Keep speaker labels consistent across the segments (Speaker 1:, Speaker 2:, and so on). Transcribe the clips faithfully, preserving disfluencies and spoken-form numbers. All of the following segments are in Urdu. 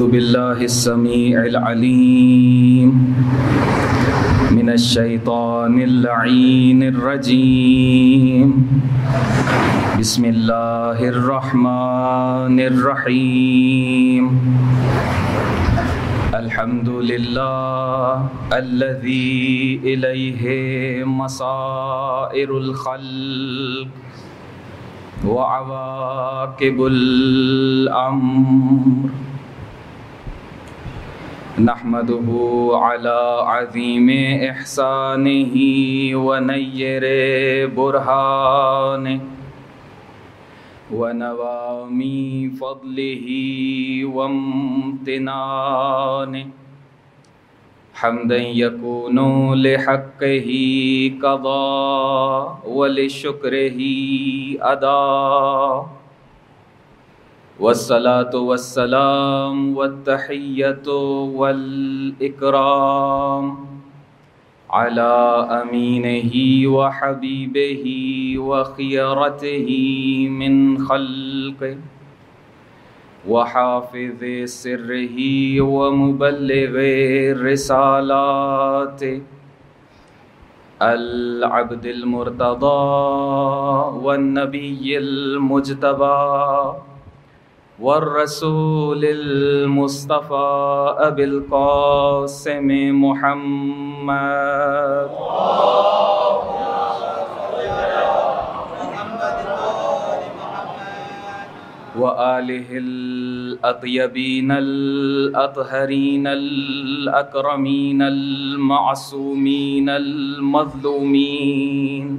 Speaker 1: باللہ السمیع العلیم من الشیطان اللعین الرجیم بسم اللہ الرحمن الرحیم الحمد للہ الذی الیہ مصائر الخلق وعواقب الامر نحمده على عظیم احسانہ ونیر برہانہ ونوامی فضلہ وامتنانہ حمدا یکون لحقہ قضا ولشکرہ ادا والصلاة والسلام والتحیۃ والاکرام علی امینہ وحبیبہ وخیرتہ من خلقہ وحافظ سرہ ومبلغ رسالات العبد المرتضى والنبی المجتبى والرسول المصطفى ابی القاسم محمد وآلہ الأطیبین الأطہرین الأکرمین المعصومین المظلومین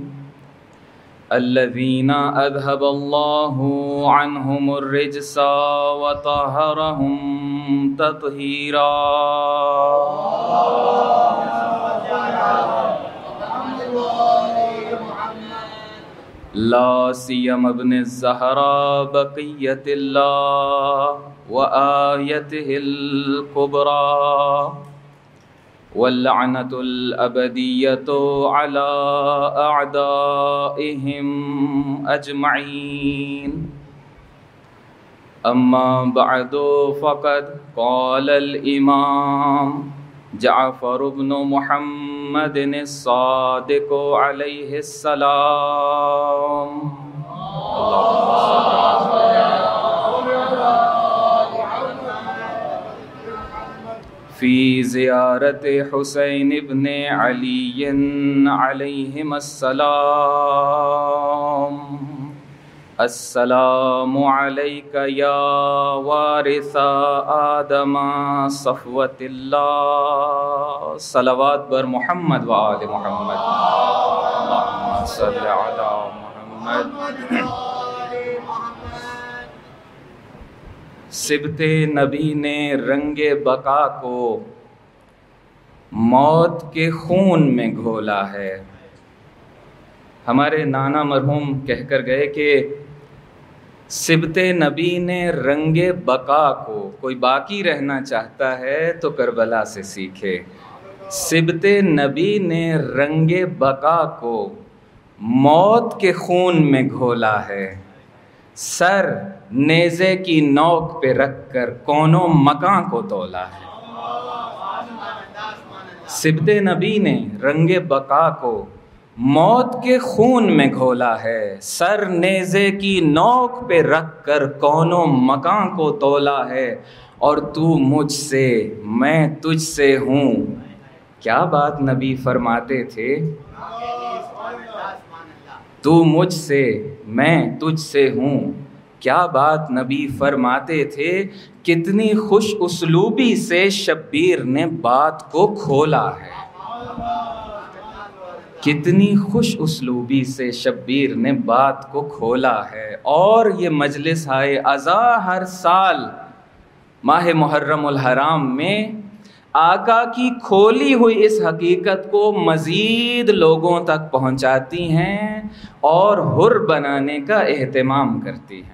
Speaker 1: الذین اذهب اللہ عنہم الرجس وطہرہم تطہیرا لا سیم ابن الزہراء بقیت اللہ وآیتہ الکبریٰ واللعنۃ الابدیۃ علی اعدائہم اجمعین اما بعد فقد قال الامام جعفر بن محمد الصادق علیہ السلام فی زیارت حسین ابن علی علیہم السلام السلام علیک یا وارث آدم صفوت اللہ صلوات بر محمد و آل محمد اللہم صلی علی محمد سبط نبی نے رنگ بقا کو موت کے خون میں گھولا ہے۔ ہمارے نانا مرحوم کہہ کر گئے کہ سبط نبی نے رنگ بقا کو، کوئی باقی رہنا چاہتا ہے تو کربلا سے سیکھے، سبط نبی نے رنگ بقا کو موت کے خون میں گھولا ہے، سر نیزے کی نوک پہ رکھ کر کونوں مکاں کو تولا ہے۔ سبط نبی نے رنگ بقا کو موت کے خون میں گھولا ہے، سر نیزے کی نوک پہ رکھ کر کونوں مکاں کو تولا ہے، اور تو مجھ سے میں تجھ سے ہوں، کیا بات نبی فرماتے تھے، تو مجھ سے میں تجھ سے ہوں، کیا بات نبی فرماتے تھے، کتنی خوش اسلوبی سے شبیر نے بات کو کھولا ہے، کتنی خوش اسلوبی سے شبیر نے بات کو کھولا ہے۔ اور یہ مجلس ہائے عزا ہر سال ماہ محرم الحرام میں آقا کی کھولی ہوئی اس حقیقت کو مزید لوگوں تک پہنچاتی ہیں اور حر بنانے کا اہتمام کرتی ہیں۔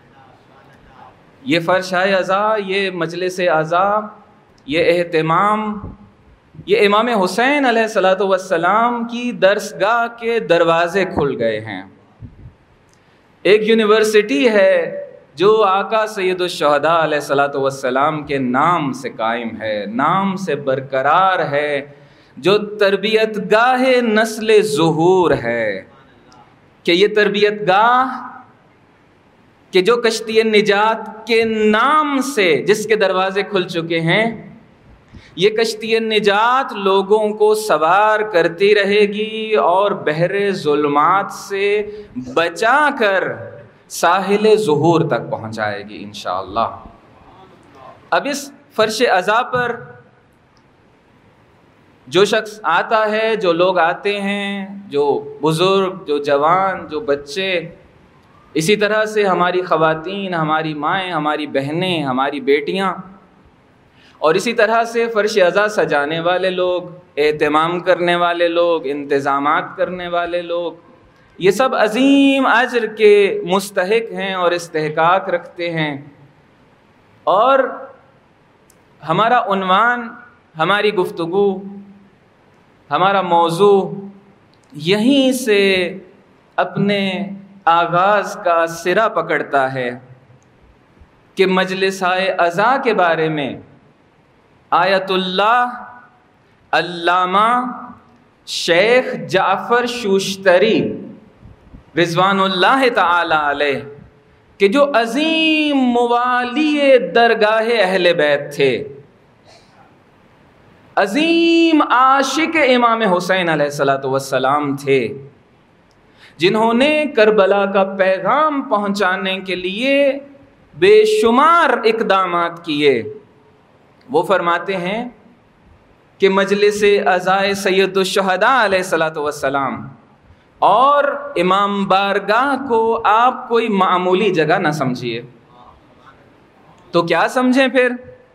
Speaker 1: یہ فرشائے عزا، یہ مجلس عزا، یہ اہتمام، یہ امام حسین علیہ الصلوۃ والسلام کی درسگاہ کے دروازے کھل گئے ہیں۔ ایک یونیورسٹی ہے جو آقا سید الشہداء علیہ الصلوۃ والسلام کے نام سے قائم ہے، نام سے برقرار ہے، جو تربیت گاہ نسل ظہور ہے، کہ یہ تربیت گاہ کہ جو کشتی نجات کے نام سے جس کے دروازے کھل چکے ہیں، یہ کشتی نجات لوگوں کو سوار کرتی رہے گی اور بحر ظلمات سے بچا کر ساحل ظہور تک پہنچائے گی انشاءاللہ۔ اب اس فرش عزا پر جو شخص آتا ہے، جو لوگ آتے ہیں، جو بزرگ، جو جوان، جو بچے، اسی طرح سے ہماری خواتین، ہماری مائیں، ہماری بہنیں، ہماری بیٹیاں، اور اسی طرح سے فرش عزا سجانے والے لوگ، اہتمام کرنے والے لوگ، انتظامات کرنے والے لوگ، یہ سب عظیم اجر کے مستحق ہیں اور استحقاق رکھتے ہیں۔ اور ہمارا عنوان، ہماری گفتگو، ہمارا موضوع یہیں سے اپنے آغاز کا سرا پکڑتا ہے کہ مجلس عزا کے بارے میں آیت اللہ علامہ شیخ جعفر شوشتری رضوان اللہ تعالی علیہ کہ جو عظیم موالی درگاہ اہل بیت تھے، عظیم عاشق امام حسین علیہ الصلوۃ والسلام تھے، جنہوں نے کربلا کا پیغام پہنچانے کے لیے بے شمار اقدامات کیے، وہ فرماتے ہیں کہ مجلس عزائے سید الشہداء علیہ الصلوۃ والسلام اور امام بارگاہ کو آپ کوئی معمولی جگہ نہ سمجھیے۔ تو کیا سمجھیں پھر؟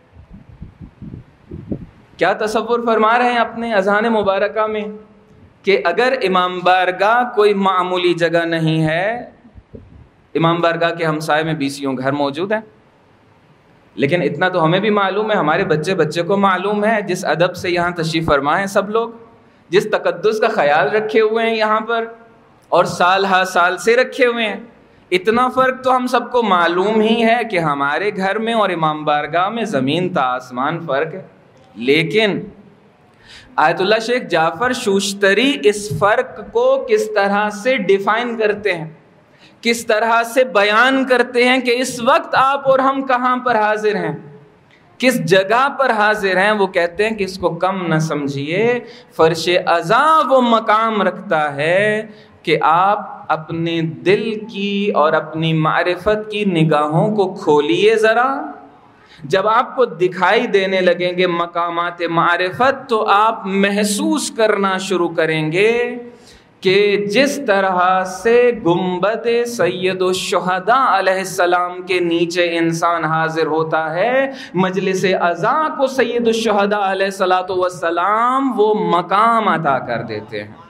Speaker 1: کیا تصور فرما رہے ہیں اپنے اذان مبارکہ میں کہ اگر امام بارگاہ کوئی معمولی جگہ نہیں ہے، امام بارگاہ کے ہمسائے میں بیسیوں گھر موجود ہیں، لیکن اتنا تو ہمیں بھی معلوم ہے، ہمارے بچے بچے کو معلوم ہے، جس ادب سے یہاں تشریف فرما ہیں سب لوگ، جس تقدس کا خیال رکھے ہوئے ہیں یہاں پر، اور سال ہا سال سے رکھے ہوئے ہیں، اتنا فرق تو ہم سب کو معلوم ہی ہے کہ ہمارے گھر میں اور امام بارگاہ میں زمین تا آسمان فرق ہے۔ لیکن آیت اللہ شیخ جعفر شوشتری اس فرق کو کس طرح سے ڈیفائن کرتے ہیں، کس طرح سے بیان کرتے ہیں کہ اس وقت آپ اور ہم کہاں پر حاضر ہیں، کس جگہ پر حاضر ہیں۔ وہ کہتے ہیں کہ اس کو کم نہ سمجھیے، فرش عزا وہ مقام رکھتا ہے کہ آپ اپنے دل کی اور اپنی معرفت کی نگاہوں کو کھولیے ذرا، جب آپ کو دکھائی دینے لگیں گے مقامات معرفت تو آپ محسوس کرنا شروع کریں گے کہ جس طرح سے گنبد سید الشہداء علیہ السلام کے نیچے انسان حاضر ہوتا ہے، مجلس عزا کو سید الشہداء علیہ الصلوۃ والسلام وہ مقام عطا کر دیتے ہیں۔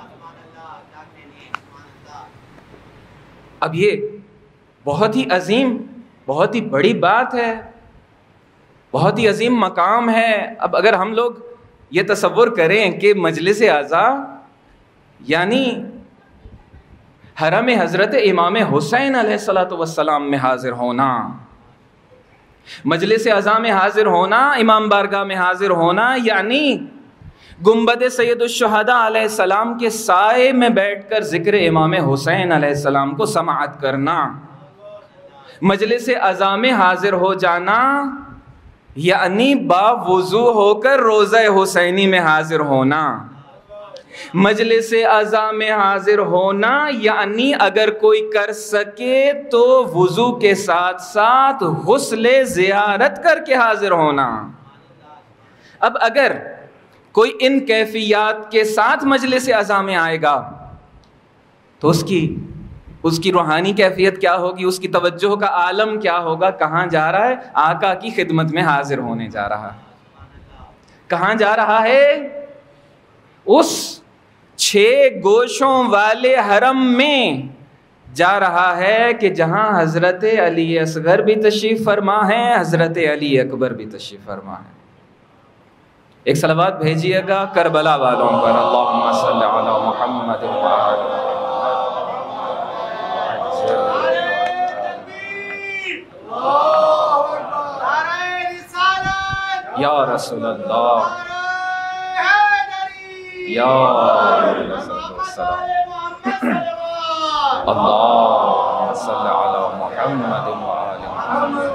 Speaker 1: اب یہ بہت ہی عظیم، بہت ہی بڑی بات ہے، بہت ہی عظیم مقام ہے۔ اب اگر ہم لوگ یہ تصور کریں کہ مجلس عزا یعنی حرم حضرت امام حسین علیہ الصلوۃ والسلام میں حاضر ہونا، مجلس عزا میں حاضر ہونا، امام بارگاہ میں حاضر ہونا، یعنی گنبد سید الشہداء علیہ السلام کے سائے میں بیٹھ کر ذکر امام حسین علیہ السلام کو سماعت کرنا، مجلس عزا میں حاضر ہو جانا یعنی با وضو ہو کر روضہ حسینی میں حاضر ہونا، مجلس عزا میں حاضر ہونا یعنی اگر کوئی کر سکے تو وضو کے ساتھ ساتھ غسل زیارت کر کے حاضر ہونا۔ اب اگر کوئی ان کیفیات کے ساتھ مجلس عزا میں آئے گا تو اس کی اس کی روحانی کیفیت کیا ہوگی، اس کی توجہ کا عالم کیا ہوگا، کہاں جا رہا ہے؟ آقا کی خدمت میں حاضر ہونے جا رہا ہے۔ کہاں جا رہا ہے؟ اس چھ گوشوں والے حرم میں جا رہا ہے کہ جہاں حضرت علی اصغر بھی تشریف فرما ہے، حضرت علی اکبر بھی تشریف فرما ہے۔ ایک صلوات بھیجیے گا کربلا والوں پر، اللہم صلی علی محمد وعلی یا رسول اللہ یا اللہ صلی علی محمد و آل محمد۔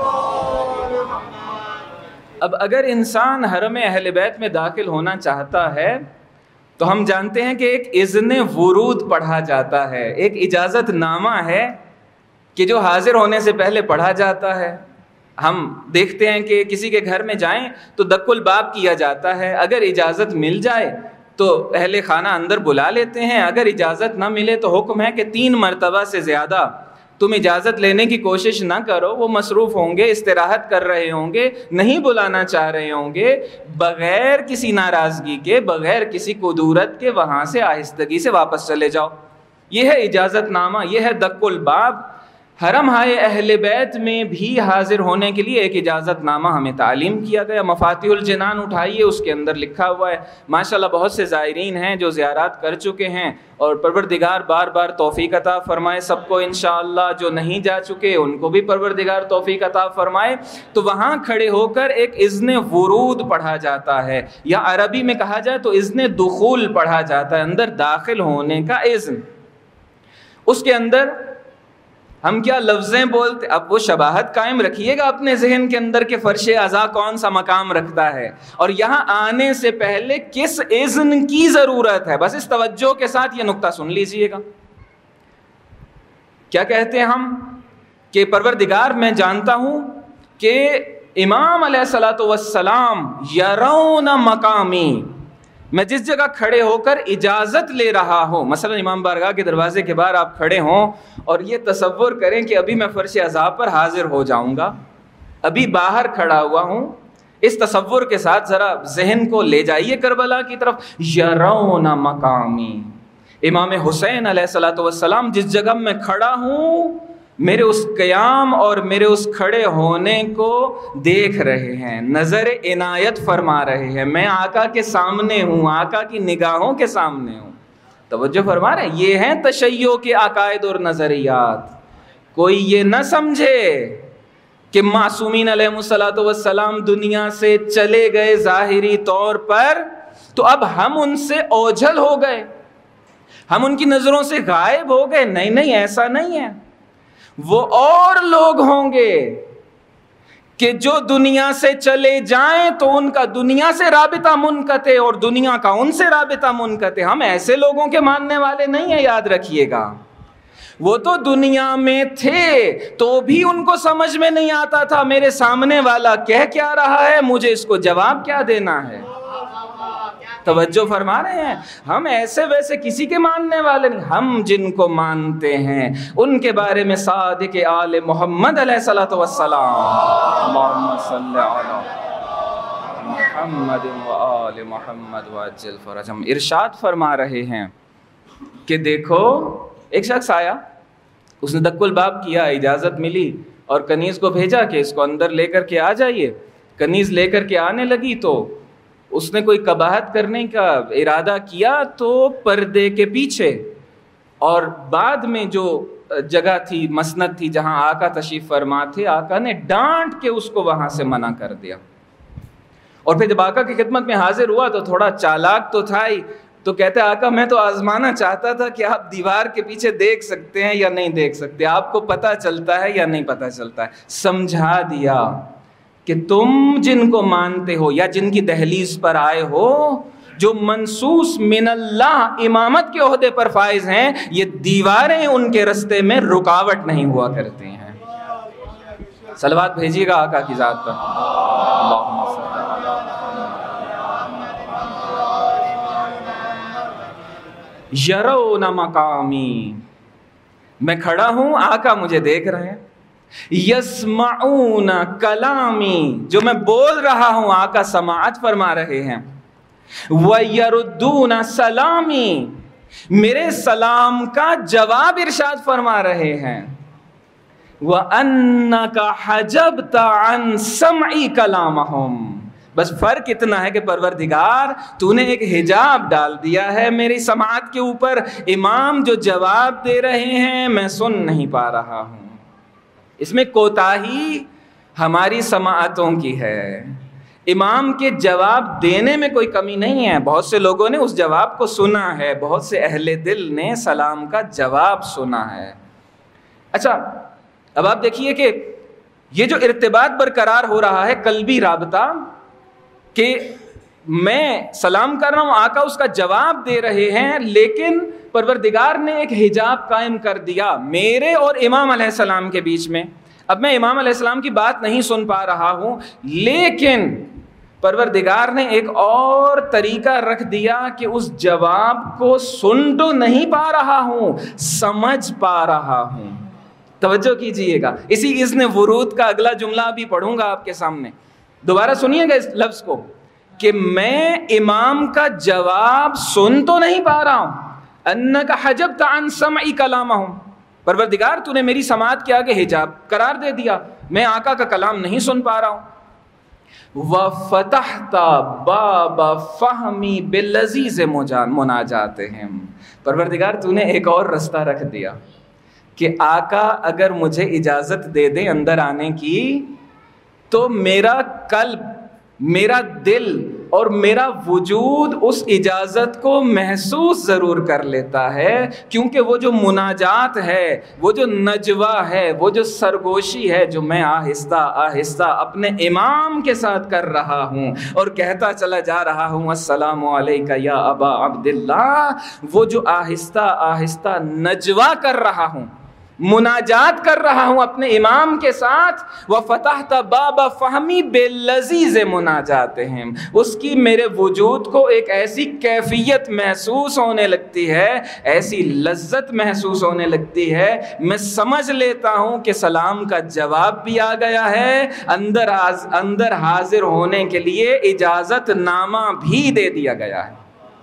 Speaker 1: اب اگر انسان حرم اہل بیت میں داخل ہونا چاہتا ہے تو ہم جانتے ہیں کہ ایک اذن ورود پڑھا جاتا ہے، ایک اجازت نامہ ہے کہ جو حاضر ہونے سے پہلے پڑھا جاتا ہے۔ ہم دیکھتے ہیں کہ کسی کے گھر میں جائیں تو دق الباب کیا جاتا ہے، اگر اجازت مل جائے تو اہل خانہ اندر بلا لیتے ہیں، اگر اجازت نہ ملے تو حکم ہے کہ تین مرتبہ سے زیادہ تم اجازت لینے کی کوشش نہ کرو، وہ مصروف ہوں گے، استراحت کر رہے ہوں گے، نہیں بلانا چاہ رہے ہوں گے، بغیر کسی ناراضگی کے، بغیر کسی کدورت کے وہاں سے آہستگی سے واپس چلے جاؤ۔ یہ ہے اجازت نامہ، یہ ہے دق الباب۔ حرم ہائے اہل بیت میں بھی حاضر ہونے کے لیے ایک اجازت نامہ ہمیں تعلیم کیا گیا۔ مفاتیح الجنان اٹھائیے، اس کے اندر لکھا ہوا ہے۔ ماشاءاللہ بہت سے زائرین ہیں جو زیارات کر چکے ہیں، اور پروردگار بار بار توفیق عطا فرمائے سب کو انشاءاللہ۔ جو نہیں جا چکے ان کو بھی پروردگار توفیق عطا فرمائے۔ تو وہاں کھڑے ہو کر ایک اذن ورود پڑھا جاتا ہے، یا عربی میں کہا جائے تو اذن دخول پڑھا جاتا ہے، اندر داخل ہونے کا اذن۔ اس کے اندر ہم کیا لفظیں بولتے، اب وہ شباہت قائم رکھیے گا اپنے ذہن کے اندر کہ فرش عزا کون سا مقام رکھتا ہے اور یہاں آنے سے پہلے کس اذن کی ضرورت ہے۔ بس اس توجہ کے ساتھ یہ نقطہ سن لیجئے گا۔ کیا کہتے ہیں ہم کہ پروردگار میں جانتا ہوں کہ امام علیہ الصلوۃ والسلام یرون مقامی، میں جس جگہ کھڑے ہو کر اجازت لے رہا ہوں، مثلا امام بارگاہ کے دروازے کے باہر آپ کھڑے ہوں اور یہ تصور کریں کہ ابھی میں فرش عزا پر حاضر ہو جاؤں گا، ابھی باہر کھڑا ہوا ہوں، اس تصور کے ساتھ ذرا ذہن کو لے جائیے کربلا کی طرف۔ یرون مقامی، امام حسین علیہ الصلوۃ والسلام جس جگہ میں کھڑا ہوں میرے اس قیام اور میرے اس کھڑے ہونے کو دیکھ رہے ہیں، نظر عنایت فرما رہے ہیں۔ میں آقا کے سامنے ہوں، آقا کی نگاہوں کے سامنے ہوں۔ توجہ فرما رہے ہیں، یہ ہیں تشیع کے عقائد اور نظریات۔ کوئی یہ نہ سمجھے کہ معصومین علیہ الصلوۃ والسلام دنیا سے چلے گئے ظاہری طور پر تو اب ہم ان سے اوجھل ہو گئے، ہم ان کی نظروں سے غائب ہو گئے۔ نہیں نہیں، ایسا نہیں ہے۔ وہ اور لوگ ہوں گے کہ جو دنیا سے چلے جائیں تو ان کا دنیا سے رابطہ منقطع اور دنیا کا ان سے رابطہ منقطع۔ ہم ایسے لوگوں کے ماننے والے نہیں ہیں، یاد رکھیے گا۔ وہ تو دنیا میں تھے تو بھی ان کو سمجھ میں نہیں آتا تھا میرے سامنے والا کہہ کیا رہا ہے، مجھے اس کو جواب کیا دینا ہے۔ توجہ فرما رہے ہیں، ہم ایسے ویسے کسی کے ماننے والے نہیں، ہم جن کو مانتے ہیں ان کے بارے میں صادق آل محمد علیہ الصلوۃ والسلام، اللہم صلی علی محمد و آل محمد وعجل فرجہم، ارشاد فرما رہے ہیں کہ دیکھو ایک شخص آیا، اس نے دق الباب کیا، اجازت ملی اور کنیز کو بھیجا کہ اس کو اندر لے کر کے آ جائیے۔ کنیز لے کر کے آنے لگی تو اس نے کوئی قباحت کرنے کا ارادہ کیا تو پردے کے پیچھے، اور بعد میں جو جگہ تھی، مسند تھی جہاں آقا تشریف فرما تھے، آقا نے ڈانٹ کے اس کو وہاں سے منع کر دیا۔ اور پھر جب آقا کی خدمت میں حاضر ہوا تو تھوڑا چالاک تو تھا ہی، تو کہتے آقا میں تو آزمانا چاہتا تھا کہ آپ دیوار کے پیچھے دیکھ سکتے ہیں یا نہیں دیکھ سکتے، آپ کو پتہ چلتا ہے یا نہیں پتہ چلتا ہے۔ سمجھا دیا کہ تم جن کو مانتے ہو یا جن کی دہلیز پر آئے ہو، جو منصوص من اللہ امامت کے عہدے پر فائز ہیں، یہ دیواریں ان کے رستے میں رکاوٹ نہیں ہوا کرتے ہیں۔ صلوات بھیجیے گا آقا کی ذات پر، اللہم صلی علی یرون مقامی، میں کھڑا ہوں، آقا مجھے دیکھ رہے ہیں۔ یسمعون کلامی، جو میں بول رہا ہوں آقا سماعت فرما رہے ہیں۔ وَيَرُدُّونَ سلامی، میرے سلام کا جواب ارشاد فرما رہے ہیں۔ وَأَنَّكَ حَجَبْتَ عَنْ سَمْعِ كَلَامَهُمْ، بس فرق اتنا ہے کہ پروردگار تو نے ایک حجاب ڈال دیا ہے میری سماعت کے اوپر، امام جو جواب دے رہے ہیں میں سن نہیں پا رہا ہوں۔ اس میں کوتاہی ہماری سماعتوں کی ہے. امام کے جواب دینے میں کوئی کمی نہیں ہے. بہت سے لوگوں نے اس جواب کو سنا ہے, بہت سے اہل دل نے سلام کا جواب سنا ہے. اچھا اب آپ دیکھیے کہ یہ جو ارتباط برقرار ہو رہا ہے, قلبی رابطہ, کہ میں سلام کر رہا ہوں, آقا اس کا جواب دے رہے ہیں, لیکن پروردگار نے ایک حجاب قائم کر دیا میرے اور امام علیہ السلام کے بیچ میں. اب میں امام علیہ السلام کی بات نہیں سن پا رہا ہوں, لیکن پروردگار نے ایک اور طریقہ رکھ دیا کہ اس جواب کو سن تو نہیں پا رہا ہوں, سمجھ پا رہا ہوں. توجہ کیجئے گا, اسی اذن ورود کا اگلا جملہ بھی پڑھوں گا آپ کے سامنے, دوبارہ سنیے گا اس لفظ کو, کہ میں امام کا جواب سن تو نہیں پا رہا ہوں. انک حجبت عن سمعی کلامہم, پروردگار تو نے میری سماعت کے آگے حجاب قرار دے دیا, میں آقا کا کلام نہیں سن پا رہا ہوں. وَفَتَحْتَ بَابَ فَهْمِ بِاللَّذِيذِ مُنَاجَاتِهِمْ, پروردگار تو نے ایک اور رستہ رکھ دیا کہ آقا اگر مجھے اجازت دے دیں اندر آنے کی, تو میرا قلب, میرا دل اور میرا وجود اس اجازت کو محسوس ضرور کر لیتا ہے, کیونکہ وہ جو مناجات ہے, وہ جو نجوہ ہے, وہ جو سرگوشی ہے جو میں آہستہ آہستہ اپنے امام کے ساتھ کر رہا ہوں اور کہتا چلا جا رہا ہوں السلام علیکہ یا ابا عبداللہ, وہ جو آہستہ آہستہ نجوہ کر رہا ہوں, مناجات کر رہا ہوں اپنے امام کے ساتھ, وَفَتَحْتَ بَابَ فَهْمِ بِاللَّذِيذِ مُنَاجَاتِهِمْ, اس کی میرے وجود کو ایک ایسی کیفیت محسوس ہونے لگتی ہے, ایسی لذت محسوس ہونے لگتی ہے, میں سمجھ لیتا ہوں کہ سلام کا جواب بھی آ گیا ہے, اندر آز, اندر حاضر ہونے کے لیے اجازت نامہ بھی دے دیا گیا ہے.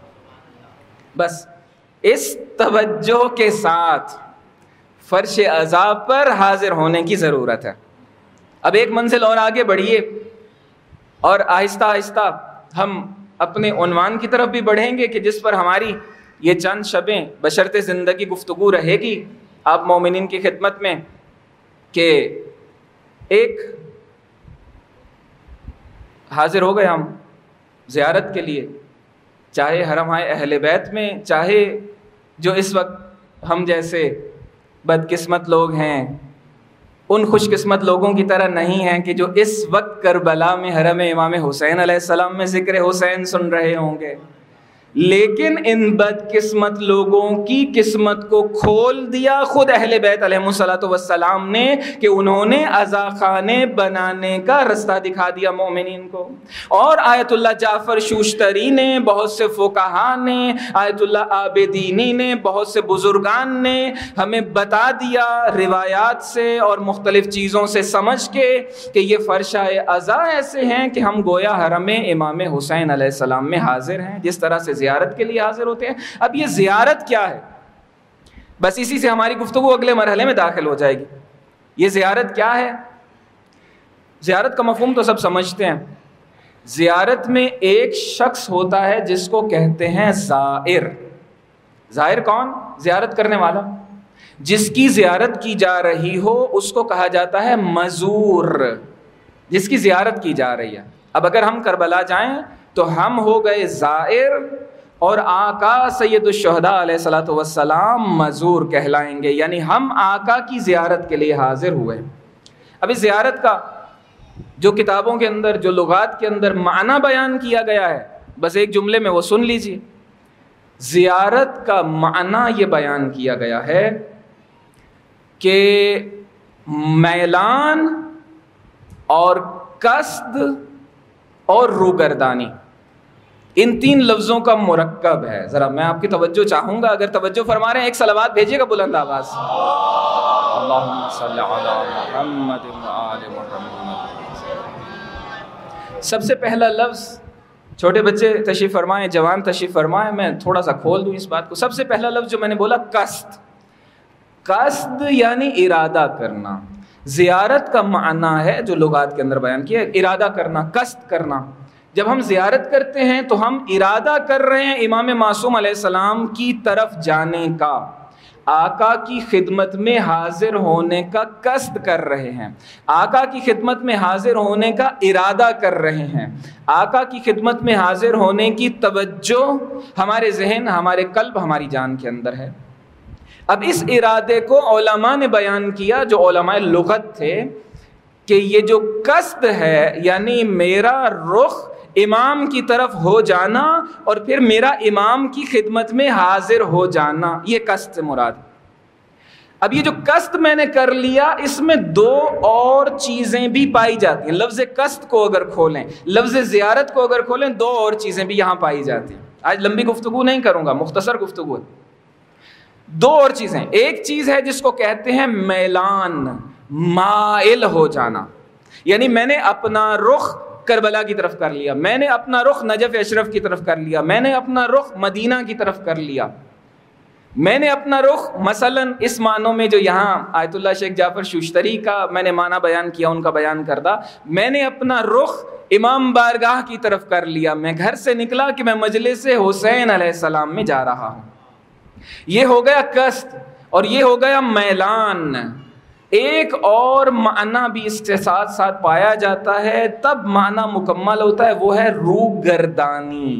Speaker 1: بس اس توجہ کے ساتھ فرش عذاب پر حاضر ہونے کی ضرورت ہے. اب ایک منزل اور آگے بڑھیے, اور آہستہ آہستہ ہم اپنے عنوان کی طرف بھی بڑھیں گے کہ جس پر ہماری یہ چند شبیں بشرط زندگی گفتگو رہے گی آپ مومنین کی خدمت میں, کہ ایک حاضر ہو گئے ہم زیارت کے لیے, چاہے حرم اہل بیت میں, چاہے جو اس وقت ہم جیسے بد قسمت لوگ ہیں ان خوش قسمت لوگوں کی طرح نہیں ہیں کہ جو اس وقت کربلا میں حرم امام حسین علیہ السلام میں ذکر حسین سن رہے ہوں گے. لیکن ان بد قسمت لوگوں کی قسمت کو کھول دیا خود اہل بیت علیہ الصلوۃ والسلام نے, کہ انہوں نے عزا خانے بنانے کا رستہ دکھا دیا مومنین کو. اور آیت اللہ جعفر شوشتری نے, بہت سے فقہا نے, آیت اللہ عابدینی نے, بہت سے بزرگان نے ہمیں بتا دیا روایات سے اور مختلف چیزوں سے سمجھ کے کہ یہ فرشائے عزا ایسے ہیں کہ ہم گویا حرم امام حسین علیہ السلام میں حاضر ہیں, جس طرح سے زیارت کے لیے حاضر ہوتے ہیں. اب یہ زیارت کیا ہے, بس اسی سے ہماری گفتگو اگلے مرحلے میں داخل ہو جائے گی. یہ زیارت کیا ہے؟ زیارت کا مفہوم تو سب سمجھتے ہیں. زیارت میں ایک شخص ہوتا ہے جس کو کہتے ہیں زائر. زائر کون؟ زیارت کرنے والا. جس کی زیارت کی جا رہی ہو اس کو کہا جاتا ہے مزور, جس کی زیارت کی جا رہی ہے. اب اگر ہم کربلا جائیں تو ہم ہو گئے زائر, اور آقا سید الشہداء علیہ الصلوۃ والسلام مزور کہلائیں گے, یعنی ہم آقا کی زیارت کے لیے حاضر ہوئے. اب اس زیارت کا جو کتابوں کے اندر, جو لغات کے اندر معنی بیان کیا گیا ہے, بس ایک جملے میں وہ سن لیجیے. زیارت کا معنی یہ بیان کیا گیا ہے کہ میلان اور قصد اور روگردانی, ان تین لفظوں کا مرکب ہے. ذرا میں آپ کی توجہ چاہوں گا, اگر توجہ فرما رہے ہیں ایک صلوات بھیجیے گا بلند آواز سے. اللہم صلی علی محمد وآل محمد. سب سے پہلا لفظ, چھوٹے بچے تشریف فرمائیں, جوان تشریف فرمائیں, میں تھوڑا سا کھول دوں اس بات کو. سب سے پہلا لفظ جو میں نے بولا قصد. قصد یعنی ارادہ کرنا. زیارت کا معنی ہے جو لغات کے اندر بیان کیا, ارادہ کرنا, قصد کرنا. جب ہم زیارت کرتے ہیں تو ہم ارادہ کر رہے ہیں امام معصوم علیہ السلام کی طرف جانے کا. آقا کی خدمت میں حاضر ہونے کا قصد کر رہے ہیں، آقا کی خدمت میں حاضر ہونے کا ارادہ کر رہے ہیں، آقا کی خدمت میں حاضر ہونے کی توجہ ہمارے ذہن، ہمارے قلب، ہماری جان کے اندر ہے۔ اب اس ارادے کو علماء نے بیان کیا، جو علماء لغت تھے، کہ یہ جو قصد ہے یعنی میرا رخ امام کی طرف ہو جانا اور پھر میرا امام کی خدمت میں حاضر ہو جانا، یہ قصد سے مراد ہے۔ اب یہ جو قصد میں نے کر لیا، اس میں دو اور چیزیں بھی پائی جاتی ہیں۔ لفظ قصد کو اگر کھولیں، لفظ زیارت کو اگر کھولیں، دو اور چیزیں بھی یہاں پائی جاتی ہیں۔ آج لمبی گفتگو نہیں کروں گا، مختصر گفتگو ہے۔ دو اور چیزیں، ایک چیز ہے جس کو کہتے ہیں میلان، مائل ہو جانا، یعنی میں نے اپنا رخ کربلا کی طرف کر لیا، میں نے اپنا رخ نجف اشرف کی طرف کر لیا، میں نے اپنا رخ مدینہ کی طرف کر لیا، میں نے اپنا رخ مثلا اس معنوں میں جو یہاں آیت اللہ شیخ جعفر شوشتری کا میں نے معنی بیان کیا، ان کا بیان کردہ، میں نے اپنا رخ امام بارگاہ کی طرف کر لیا، میں گھر سے نکلا کہ میں مجلس حسین علیہ السلام میں جا رہا ہوں، یہ ہو گیا قصد اور یہ ہو گیا میلان۔ ایک اور معنی بھی اس کے ساتھ ساتھ پایا جاتا ہے، تب معنی مکمل ہوتا ہے، وہ ہے رو گردانی،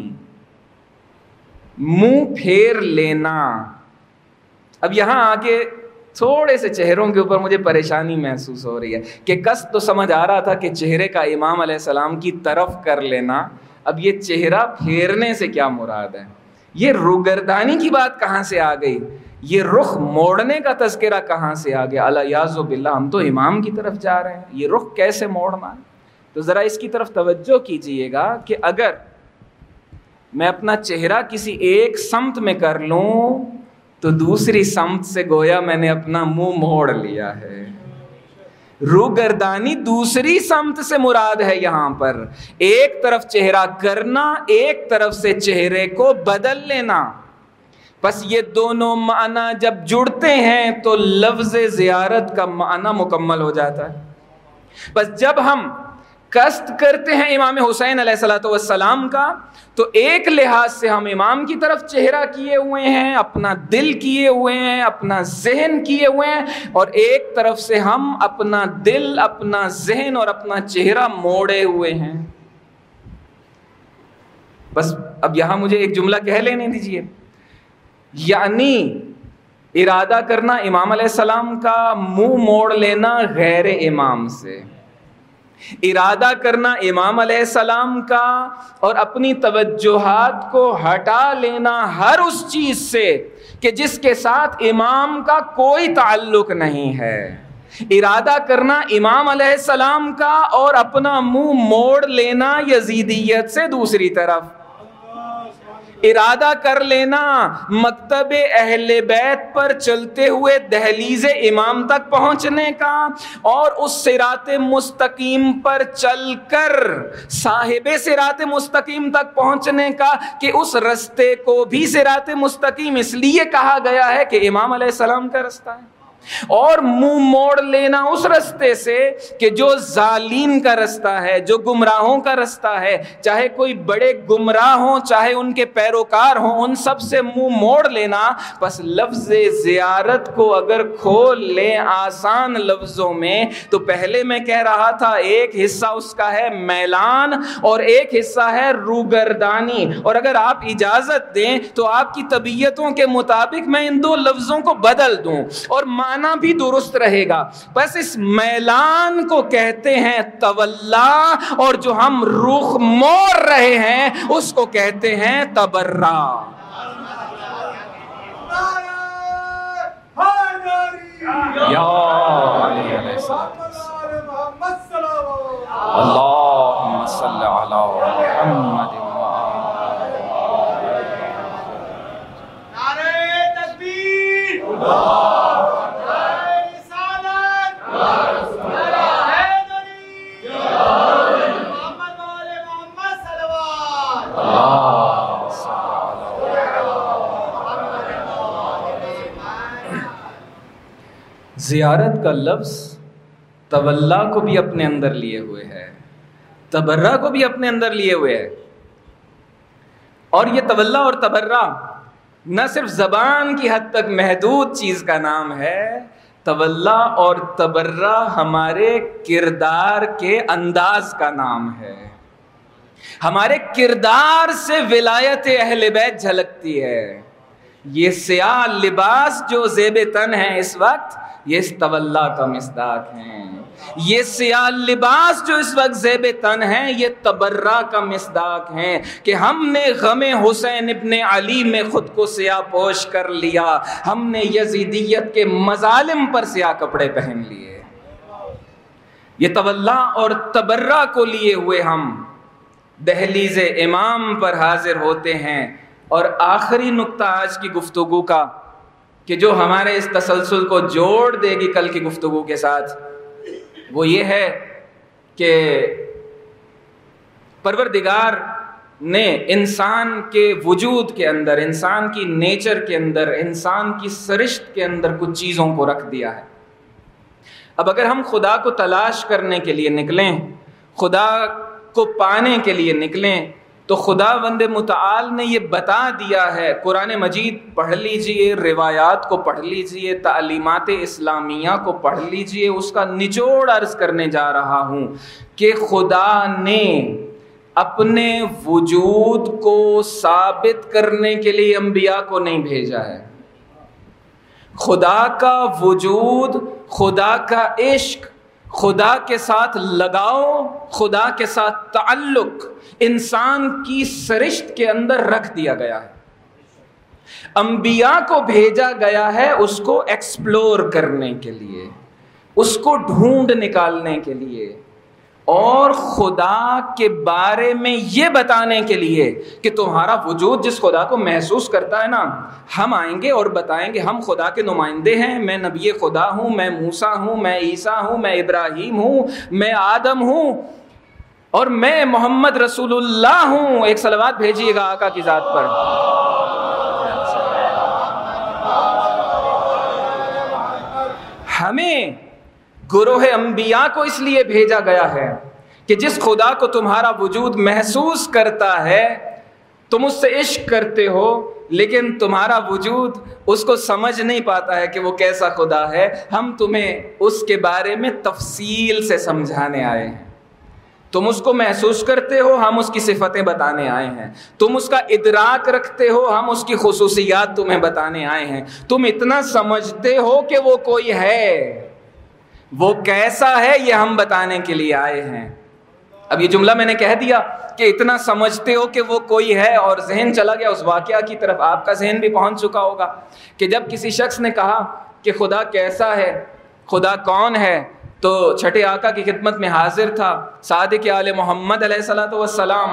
Speaker 1: منہ پھیر لینا۔ اب یہاں آگے تھوڑے سے چہروں کے اوپر مجھے پریشانی محسوس ہو رہی ہے کہ قصد تو سمجھ آ رہا تھا کہ چہرے کا امام علیہ السلام کی طرف کر لینا، اب یہ چہرہ پھیرنے سے کیا مراد ہے؟ یہ روگردانی کی بات کہاں سے آ گئی؟ یہ رخ موڑنے کا تذکرہ کہاں سے آ گیا؟ الیاذ باللہ، ہم تو امام کی طرف جا رہے ہیں، یہ رخ کیسے موڑنا ہے؟ تو ذرا اس کی طرف توجہ کیجئے گا کہ اگر میں اپنا چہرہ کسی ایک سمت میں کر لوں تو دوسری سمت سے گویا میں نے اپنا منہ موڑ لیا ہے۔ روگردانی دوسری سمت سے مراد ہے یہاں پر، ایک طرف چہرہ کرنا، ایک طرف سے چہرے کو بدل لینا۔ بس یہ دونوں معنی جب جڑتے ہیں تو لفظ زیارت کا معنی مکمل ہو جاتا ہے۔ بس جب ہم قصد کرتے ہیں امام حسین علیہ الصلوۃ والسلام کا، تو ایک لحاظ سے ہم امام کی طرف چہرہ کیے ہوئے ہیں، اپنا دل کیے ہوئے ہیں، اپنا ذہن کیے ہوئے ہیں، اور ایک طرف سے ہم اپنا دل، اپنا ذہن اور اپنا چہرہ موڑے ہوئے ہیں۔ بس اب یہاں مجھے ایک جملہ کہہ لینے دیجئے، یعنی ارادہ کرنا امام علیہ السلام کا، منہ موڑ لینا غیر امام سے، ارادہ کرنا امام علیہ السلام کا اور اپنی توجہات کو ہٹا لینا ہر اس چیز سے کہ جس کے ساتھ امام کا کوئی تعلق نہیں ہے، ارادہ کرنا امام علیہ السلام کا اور اپنا منہ موڑ لینا یزیدیت سے دوسری طرف، ارادہ کر لینا مکتب اہل بیت پر چلتے ہوئے دہلیز امام تک پہنچنے کا، اور اس صراط مستقیم پر چل کر صاحب صراط مستقیم تک پہنچنے کا، کہ اس رستے کو بھی صراط مستقیم اس لیے کہا گیا ہے کہ امام علیہ السلام کا رستہ ہے، اور منہ موڑ لینا اس رستے سے کہ جو ظالم کا رستہ ہے، جو گمراہوں کا رستہ ہے، چاہے کوئی بڑے گمراہ ہوں، چاہے ان کے پیروکار ہوں، ان سب سے منہ موڑ لینا۔ بس لفظ زیارت کو اگر کھول لیں آسان لفظوں میں تو پہلے میں کہہ رہا تھا ایک حصہ اس کا ہے میلان اور ایک حصہ ہے روگردانی، اور اگر آپ اجازت دیں تو آپ کی طبیعتوں کے مطابق میں ان دو لفظوں کو بدل دوں اور معنی بھی درست رہے گا۔ بس اس میلان کو کہتے ہیں تولا، اور جو ہم رخ موڑ رہے ہیں اس کو کہتے ہیں تبرا۔ یا علی علیہ السلام، اللہم صلی علی محمد زیارت کا لفظ تولا کو بھی اپنے اندر لیے ہوئے ہے، تبرہ کو بھی اپنے اندر لیے ہوئے ہے، اور یہ تولا اور تبرہ نہ صرف زبان کی حد تک محدود چیز کا نام ہے، تولا اور تبرہ ہمارے کردار کے انداز کا نام ہے. ہمارے کردار سے ولایت اہل بیت جھلکتی ہے. یہ سیاہ لباس جو زیب تن ہے اس وقت، یہ اس تولا کا مصداق ہیں. یہ سیاہ لباس جو اس وقت زیب تن ہیں، یہ تبرہ کا مصداق ہیں کہ ہم نے غم حسین ابن علی میں خود کو سیاہ پوش کر لیا. ہم نے یزیدیت کے مظالم پر سیاہ کپڑے پہن لیے. یہ تولا اور تبرہ کو لیے ہوئے ہم دہلیز امام پر حاضر ہوتے ہیں. اور آخری نقطہ آج کی گفتگو کا، کہ جو ہمارے اس تسلسل کو جوڑ دے گی کل کی گفتگو کے ساتھ، وہ یہ ہے کہ پروردگار نے انسان کے وجود کے اندر، انسان کی نیچر کے اندر، انسان کی سرشت کے اندر کچھ چیزوں کو رکھ دیا ہے. اب اگر ہم خدا کو تلاش کرنے کے لیے نکلیں، خدا کو پانے کے لیے نکلیں، تو خدا بند متعال نے یہ بتا دیا ہے. قرآن مجید پڑھ لیجئے، روایات کو پڑھ لیجئے، تعلیمات اسلامیہ کو پڑھ لیجئے. اس کا نچوڑ عرض کرنے جا رہا ہوں کہ خدا نے اپنے وجود کو ثابت کرنے کے لیے انبیاء کو نہیں بھیجا ہے. خدا کا وجود، خدا کا عشق، خدا کے ساتھ لگاؤ، خدا کے ساتھ تعلق انسان کی سرشت کے اندر رکھ دیا گیا ہے. انبیاء کو بھیجا گیا ہے اس کو ایکسپلور کرنے کے لیے، اس کو ڈھونڈ نکالنے کے لیے، اور خدا کے بارے میں یہ بتانے کے لیے کہ تمہارا وجود جس خدا کو محسوس کرتا ہے نا، ہم آئیں گے اور بتائیں گے ہم خدا کے نمائندے ہیں. میں نبی خدا ہوں، میں موسیٰ ہوں، میں عیسیٰ ہوں، میں ابراہیم ہوں، میں آدم ہوں، اور میں محمد رسول اللہ ہوں. ایک صلوات بھیجیے گا آقا کی ذات پر. ہمیں گروہ انبیاء کو اس لیے بھیجا گیا ہے کہ جس خدا کو تمہارا وجود محسوس کرتا ہے، تم اس سے عشق کرتے ہو، لیکن تمہارا وجود اس کو سمجھ نہیں پاتا ہے کہ وہ کیسا خدا ہے. ہم تمہیں اس کے بارے میں تفصیل سے سمجھانے آئے ہیں. تم اس کو محسوس کرتے ہو، ہم اس کی صفتیں بتانے آئے ہیں. تم اس کا ادراک رکھتے ہو، ہم اس کی خصوصیات تمہیں بتانے آئے ہیں. تم اتنا سمجھتے ہو کہ وہ کوئی ہے، وہ کیسا ہے یہ ہم بتانے کے لیے آئے ہیں. اب یہ جملہ میں نے کہہ دیا کہ اتنا سمجھتے ہو کہ وہ کوئی ہے، اور ذہن چلا گیا اس واقعہ کی طرف. آپ کا ذہن بھی پہنچ چکا ہوگا کہ جب کسی شخص نے کہا کہ خدا کیسا ہے، خدا کون ہے، تو چھٹے آقا کی خدمت میں حاضر تھا صادق آل محمد علیہ الصلوۃ والسلام.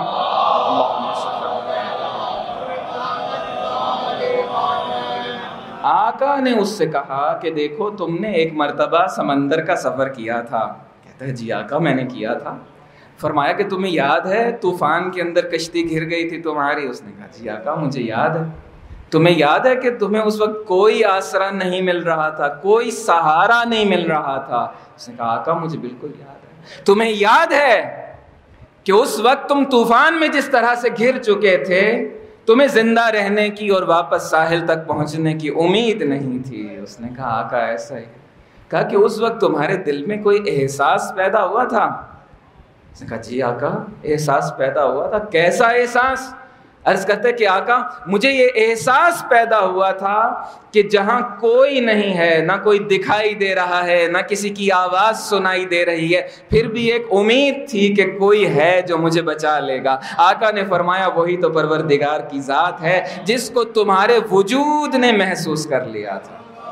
Speaker 1: آقا نے اس سے کہا کہ دیکھو تم نے ایک مرتبہ سمندر کا سفر کیا تھا. کہتا ہے جی آقا میں نے کیا تھا. فرمایا کہ تمہیں یاد ہے طوفان کے اندر کشتی گر گئی تھی تمہاری؟ اس نے کہا جی آقا مجھے یاد ہے. تمہیں یاد ہے کہ تمہیں اس وقت کوئی آسرا نہیں مل رہا تھا، کوئی سہارا نہیں مل رہا تھا؟ اس نے کہا آقا مجھے بالکل یاد ہے. تمہیں یاد ہے کہ اس وقت تم طوفان میں جس طرح سے گھر چکے تھے، تمہیں زندہ رہنے کی اور واپس ساحل تک پہنچنے کی امید نہیں تھی؟ اس نے کہا آقا ایسا ہی. کہا کہ اس وقت تمہارے دل میں کوئی احساس پیدا ہوا تھا؟ اس نے کہا جی آقا احساس پیدا ہوا تھا. کیسا احساس؟ عرض کرتے کہ آقا مجھے یہ احساس پیدا ہوا تھا کہ جہاں کوئی نہیں ہے، نہ کوئی دکھائی دے رہا ہے، نہ کسی کی آواز سنائی دے رہی ہے، پھر بھی ایک امید تھی کہ کوئی ہے جو مجھے بچا لے گا. آقا نے فرمایا وہی تو پروردگار کی ذات ہے جس کو تمہارے وجود نے محسوس کر لیا تھا.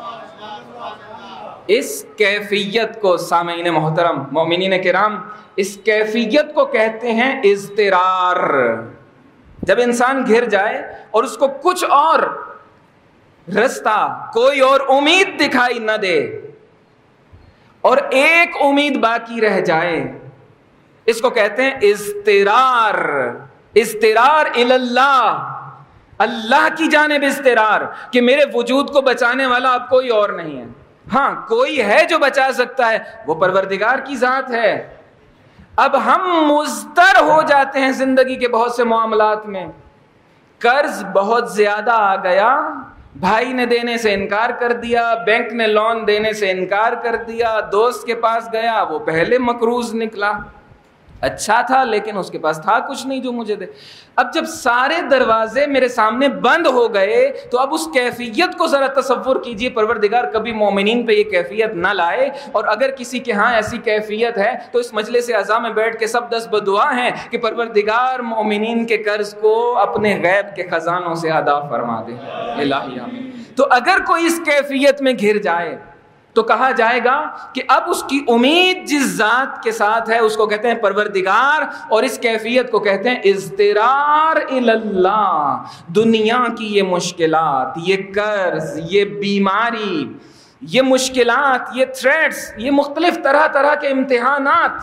Speaker 1: اس کیفیت کو سامعین محترم، مومنین کرام، اس کیفیت کو کہتے ہیں اضطرار. جب انسان گھر جائے اور اس کو کچھ اور رستہ، کوئی اور امید دکھائی نہ دے، اور ایک امید باقی رہ جائے، اس کو کہتے ہیں اضطرار. اضطرار اللہ، اللہ کی جانب اضطرار، کہ میرے وجود کو بچانے والا اب کوئی اور نہیں ہے. ہاں کوئی ہے جو بچا سکتا ہے، وہ پروردگار کی ذات ہے. اب ہم مضطر ہو جاتے ہیں زندگی کے بہت سے معاملات میں قرض بہت زیادہ آ گیا، بھائی نے دینے سے انکار کر دیا، بینک نے لون دینے سے انکار کر دیا، دوست کے پاس گیا، وہ پہلے مقروض نکلا، اچھا تھا لیکن اس کے پاس تھا کچھ نہیں جو مجھے دے۔ اب جب سارے دروازے میرے سامنے بند ہو گئے تو اب اس کیفیت کو ذرا تصور کیجئے، پروردگار کبھی مومنین پہ یہ کیفیت نہ لائے، اور اگر کسی کے ہاں ایسی کیفیت ہے تو اس مجلس اعزاء میں بیٹھ کے سب دست بدعا ہیں کہ پروردگار مومنین کے قرض کو اپنے غیب کے خزانوں سے ادا فرما دے، الہی آمین۔ تو اگر کوئی اس کیفیت میں گھر جائے تو کہا جائے گا کہ اب اس کی امید جس ذات کے ساتھ ہے اس کو کہتے ہیں پروردگار، اور اس کیفیت کو کہتے ہیں اضطرار الی اللہ۔ دنیا کی یہ مشکلات، یہ قرض، یہ بیماری، یہ مشکلات، یہ تھریٹس، یہ مختلف طرح طرح کے امتحانات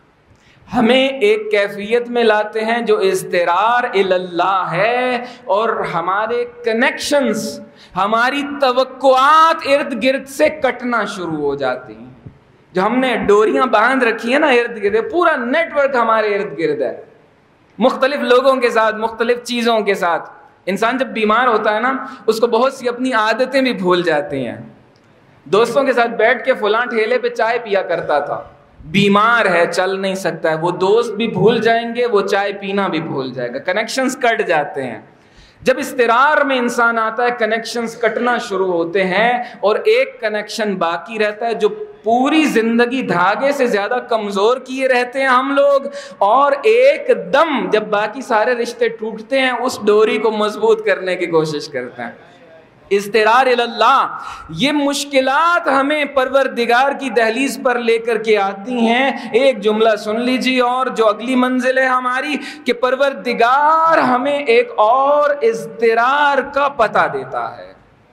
Speaker 1: ہمیں ایک کیفیت میں لاتے ہیں جو اضطرار الی اللہ ہے، اور ہمارے کنیکشنز، ہماری توقعات ارد گرد سے کٹنا شروع ہو جاتی ہیں۔ جو ہم نے ڈوریاں باندھ رکھی ہیں نا ارد گرد، پورا نیٹ ورک ہمارے ارد گرد ہے، مختلف لوگوں کے ساتھ، مختلف چیزوں کے ساتھ۔ انسان جب بیمار ہوتا ہے نا اس کو بہت سی اپنی عادتیں بھی بھول جاتی ہیں۔ دوستوں کے ساتھ بیٹھ کے فلاں ٹھیلے پہ چائے پیا کرتا تھا، بیمار ہے، چل نہیں سکتا ہے، وہ دوست بھی بھول جائیں گے، وہ چائے پینا بھی بھول جائے گا، کنیکشنز کٹ جاتے ہیں۔ جب اضطرار میں انسان آتا ہے کنیکشنز کٹنا شروع ہوتے ہیں، اور ایک کنیکشن باقی رہتا ہے جو پوری زندگی دھاگے سے زیادہ کمزور کیے رہتے ہیں ہم لوگ، اور ایک دم جب باقی سارے رشتے ٹوٹتے ہیں اس ڈوری کو مضبوط کرنے کی کوشش کرتے ہیں۔ اضطرار الی اللہ، یہ مشکلات ہمیں پروردگار کی دہلیز پر لے کر کے آتی ہیں۔ ایک جملہ سن لیجیے، اور جو اگلی منزل ہے ہماری کہ پروردگار ہمیں ایک اور اضطرار کا پتہ دیتا ہے۔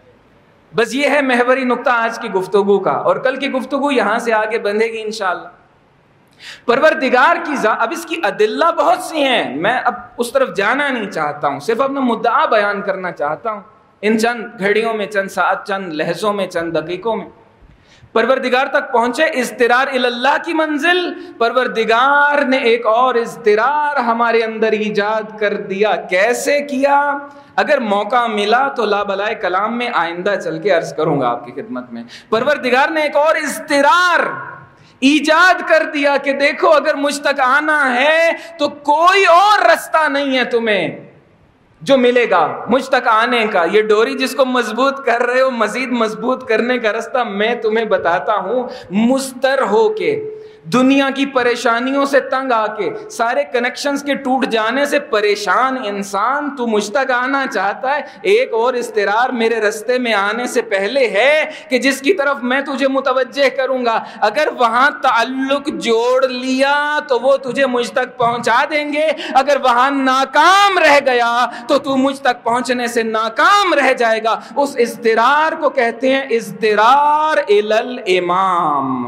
Speaker 1: بس یہ ہے محوری نقطہ آج کی گفتگو کا، اور کل کی گفتگو یہاں سے آگے بندھے گی انشاءاللہ۔ پروردگار کی ذات، اب اس کی ادلہ بہت سی ہیں، میں اب اس طرف جانا نہیں چاہتا ہوں، صرف اپنا مدعا بیان کرنا چاہتا ہوں ان چند گھڑیوں میں، چند ساعت، چند لحظوں میں، چند دقیقوں میں۔ پروردگار تک پہنچے، اضطرار الی اللہ کی منزل، پروردگار نے ایک اور اضطرار ہمارے اندر ایجاد کر دیا۔ کیسے کیا؟ اگر موقع ملا تو لا بلائے کلام میں آئندہ چل کے عرض کروں گا آپ کی خدمت میں۔ پروردگار نے ایک اور اضطرار ایجاد کر دیا کہ دیکھو اگر مجھ تک آنا ہے تو کوئی اور رستہ نہیں ہے تمہیں جو ملے گا مجھ تک آنے کا۔ یہ ڈوری جس کو مضبوط کر رہے ہو، مزید مضبوط کرنے کا رستہ میں تمہیں بتاتا ہوں۔ مستر ہو کے، دنیا کی پریشانیوں سے تنگ آ کے، سارے کنیکشنز کے ٹوٹ جانے سے پریشان انسان، تو مجھ تک آنا چاہتا ہے، ایک اور اضطرار میرے رستے میں آنے سے پہلے ہے کہ جس کی طرف میں تجھے متوجہ کروں گا۔ اگر وہاں تعلق جوڑ لیا تو وہ تجھے مجھ تک پہنچا دیں گے، اگر وہاں ناکام رہ گیا تو تو مجھ تک پہنچنے سے ناکام رہ جائے گا۔ اس اضطرار کو کہتے ہیں اضطرار الی الامام۔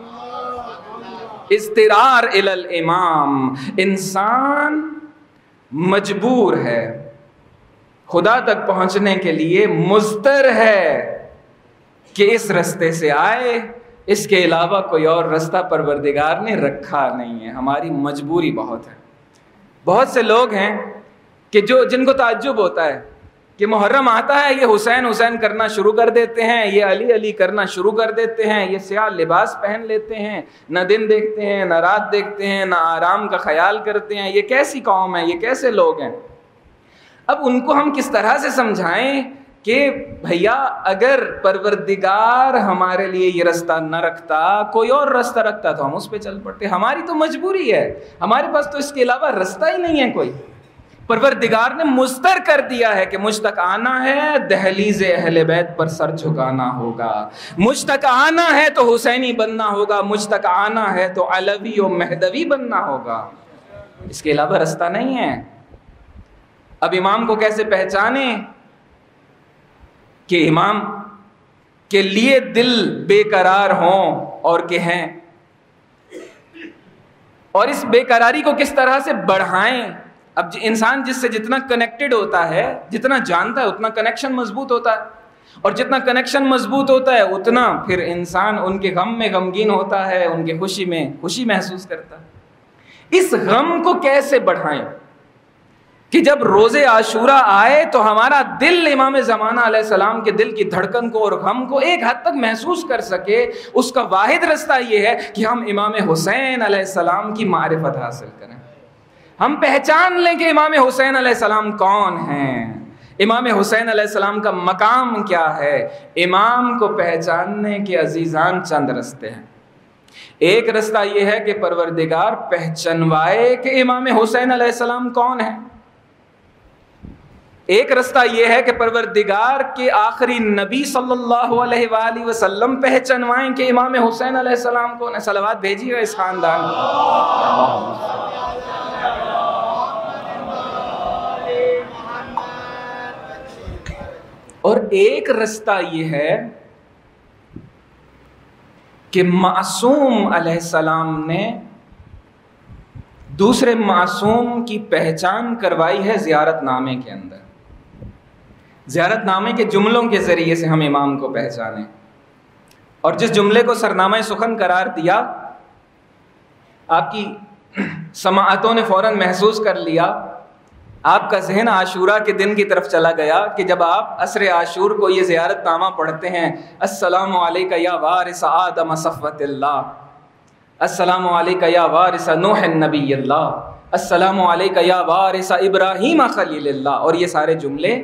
Speaker 1: اضطرار الی الامام، انسان مجبور ہے، خدا تک پہنچنے کے لیے مضطر ہے کہ اس رستے سے آئے، اس کے علاوہ کوئی اور رستہ پروردگار نے رکھا نہیں ہے۔ ہماری مجبوری بہت ہے۔ بہت سے لوگ ہیں کہ جو جن کو تعجب ہوتا ہے کہ محرم آتا ہے یہ حسین حسین کرنا شروع کر دیتے ہیں، یہ علی علی کرنا شروع کر دیتے ہیں، یہ سیاہ لباس پہن لیتے ہیں، نہ دن دیکھتے ہیں، نہ رات دیکھتے ہیں، نہ آرام کا خیال کرتے ہیں۔ یہ کیسی قوم ہے، یہ کیسے لوگ ہیں؟ اب ان کو ہم کس طرح سے سمجھائیں کہ بھیا اگر پروردگار ہمارے لیے یہ رستہ نہ رکھتا، کوئی اور رستہ رکھتا تو ہم اس پہ چل پڑتے۔ ہماری تو مجبوری ہے، ہمارے پاس تو اس کے علاوہ رستہ ہی نہیں ہے کوئی۔ پروردگار نے مستر کر دیا ہے کہ مجھ تک آنا ہے دہلیز اہل بیت پر سر جھکانا ہوگا، مجھ تک آنا ہے تو حسینی بننا ہوگا، مجھ تک آنا ہے تو علوی و مہدوی بننا ہوگا، اس کے علاوہ رستہ نہیں ہے۔ اب امام کو کیسے پہچانے کہ امام کے لیے دل بے قرار ہوں اور کہ ہیں، اور اس بے قراری کو کس طرح سے بڑھائیں؟ اب انسان جس سے جتنا کنیکٹڈ ہوتا ہے، جتنا جانتا ہے، اتنا کنیکشن مضبوط ہوتا ہے، اور جتنا کنیکشن مضبوط ہوتا ہے اتنا پھر انسان ان کے غم میں غمگین ہوتا ہے، ان کے خوشی میں خوشی محسوس کرتا ہے۔ اس غم کو کیسے بڑھائیں؟ کہ جب روز عاشورہ آئے تو ہمارا دل امام زمانہ علیہ السلام کے دل کی دھڑکن کو اور غم کو ایک حد تک محسوس کر سکے. اس کا واحد رستہ یہ ہے کہ ہم امام حسین علیہ السلام کی معرفت حاصل کریں. ہم پہچان لیں کہ امام حسین علیہ السلام کون ہیں, امام حسین علیہ السلام کا مقام کیا ہے. امام کو پہچاننے کے عزیزان چند رستے ہیں. ایک رستہ یہ ہے کہ پروردگار پہچنوائے کہ امام حسین علیہ السلام کون ہے. ایک رستہ یہ ہے کہ پروردگار کے آخری نبی صلی اللہ علیہ وآلہ وسلم پہچنوائیں کہ امام حسین علیہ السلام کون ہے. صلوات بھیجیے گا اس خاندان کو. اور ایک رستہ یہ ہے کہ معصوم علیہ السلام نے دوسرے معصوم کی پہچان کروائی ہے زیارت نامے کے اندر. زیارت نامے کے جملوں کے ذریعے سے ہم امام کو پہچانیں. اور جس جملے کو سرنامہ سخن قرار دیا, آپ کی سماعتوں نے فوراً محسوس کر لیا, آپ کا ذہن عاشورہ کے دن کی طرف چلا گیا کہ جب آپ عصر عاشور کو یہ زیارت نامہ پڑھتے ہیں, السلام علیکہ یا وارث آدم صفوۃ اللہ, السلام علیکہ یا وارث نوح نبی اللہ, السلام علیکہ یا وارث ابراہیم خلیل اللہ, اور یہ سارے جملے.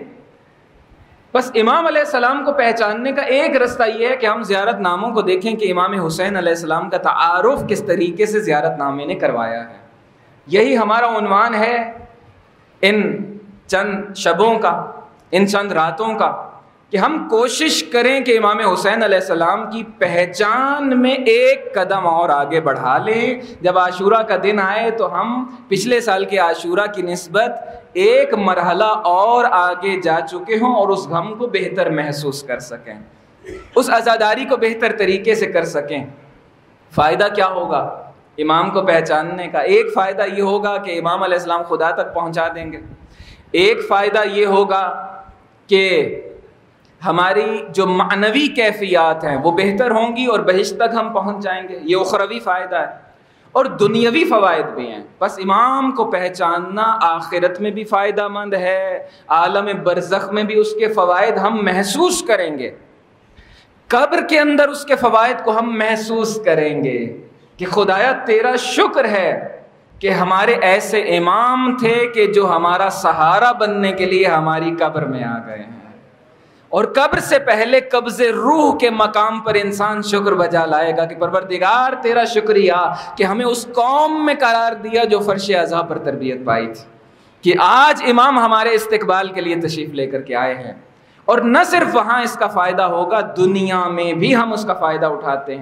Speaker 1: بس امام علیہ السلام کو پہچاننے کا ایک رستہ یہ ہے کہ ہم زیارت ناموں کو دیکھیں کہ امام حسین علیہ السلام کا تعارف کس طریقے سے زیارت نامے نے کروایا ہے. یہی ہمارا عنوان ہے ان چند شبوں کا, ان چند راتوں کا, کہ ہم کوشش کریں کہ امام حسین علیہ السلام کی پہچان میں ایک قدم اور آگے بڑھا لیں. جب عاشورہ کا دن آئے تو ہم پچھلے سال کے عاشورہ کی نسبت ایک مرحلہ اور آگے جا چکے ہوں اور اس غم کو بہتر محسوس کر سکیں, اس عزاداری کو بہتر طریقے سے کر سکیں. فائدہ کیا ہوگا امام کو پہچاننے کا؟ ایک فائدہ یہ ہوگا کہ امام علیہ السلام خدا تک پہنچا دیں گے. ایک فائدہ یہ ہوگا کہ ہماری جو معنوی کیفیات ہیں وہ بہتر ہوں گی اور بہشت تک ہم پہنچ جائیں گے. یہ اخروی فائدہ ہے. اور دنیاوی فوائد بھی ہیں. بس امام کو پہچاننا آخرت میں بھی فائدہ مند ہے, عالم برزخ میں بھی اس کے فوائد ہم محسوس کریں گے, قبر کے اندر اس کے فوائد کو ہم محسوس کریں گے کہ خدایا تیرا شکر ہے کہ ہمارے ایسے امام تھے کہ جو ہمارا سہارا بننے کے لیے ہماری قبر میں آ گئے ہیں. اور قبر سے پہلے قبض روح کے مقام پر انسان شکر بجا لائے گا کہ پروردگار تیرا شکریہ کہ ہمیں اس قوم میں قرار دیا جو فرش عزا پر تربیت پائی تھی, کہ آج امام ہمارے استقبال کے لیے تشریف لے کر کے آئے ہیں. اور نہ صرف وہاں اس کا فائدہ ہوگا, دنیا میں بھی ہم اس کا فائدہ اٹھاتے ہیں.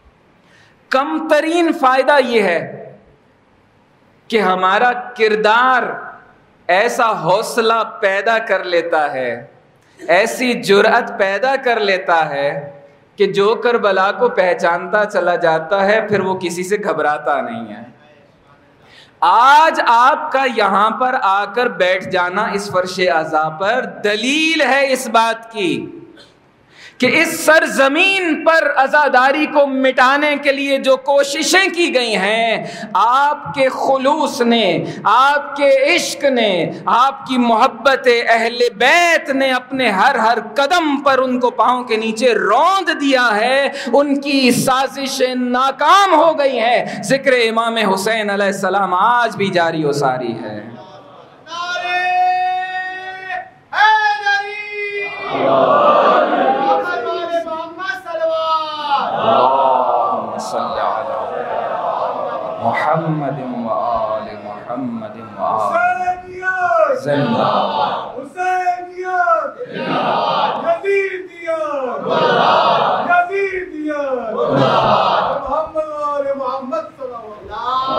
Speaker 1: کم ترین فائدہ یہ ہے کہ ہمارا کردار ایسا حوصلہ پیدا کر لیتا ہے, ایسی جرأت پیدا کر لیتا ہے کہ جو کربلا کو پہچانتا چلا جاتا ہے پھر وہ کسی سے گھبراتا نہیں ہے. آج آپ کا یہاں پر آ کر بیٹھ جانا اس فرش عزا پر دلیل ہے اس بات کی کہ اس سرزمین پر عزاداری کو مٹانے کے لیے جو کوششیں کی گئی ہیں, آپ کے خلوص نے, آپ کے عشق نے, آپ کی محبت اہل بیت نے اپنے ہر ہر قدم پر ان کو پاؤں کے نیچے روند دیا ہے. ان کی سازشیں ناکام ہو گئی ہیں. ذکر امام حسین علیہ السلام آج بھی جاری و ساری ہے. اللهم صل على محمد وآل محمد وآل زندہ
Speaker 2: حسینیت یزیدیت یزیدیت محمد وآل محمد صلی اللہ.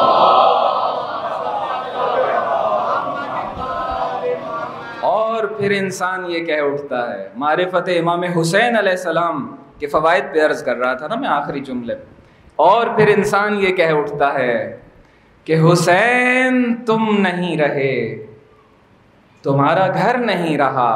Speaker 1: اور پھر انسان یہ کہہ اٹھتا ہے, معرفت امام حسین علیہ السلام کے فوائد پہ عرض کر رہا تھا نا میں آخری جملے, اور پھر انسان یہ کہہ اٹھتا ہے کہ حسین تم نہیں رہے, تمہارا گھر نہیں رہا,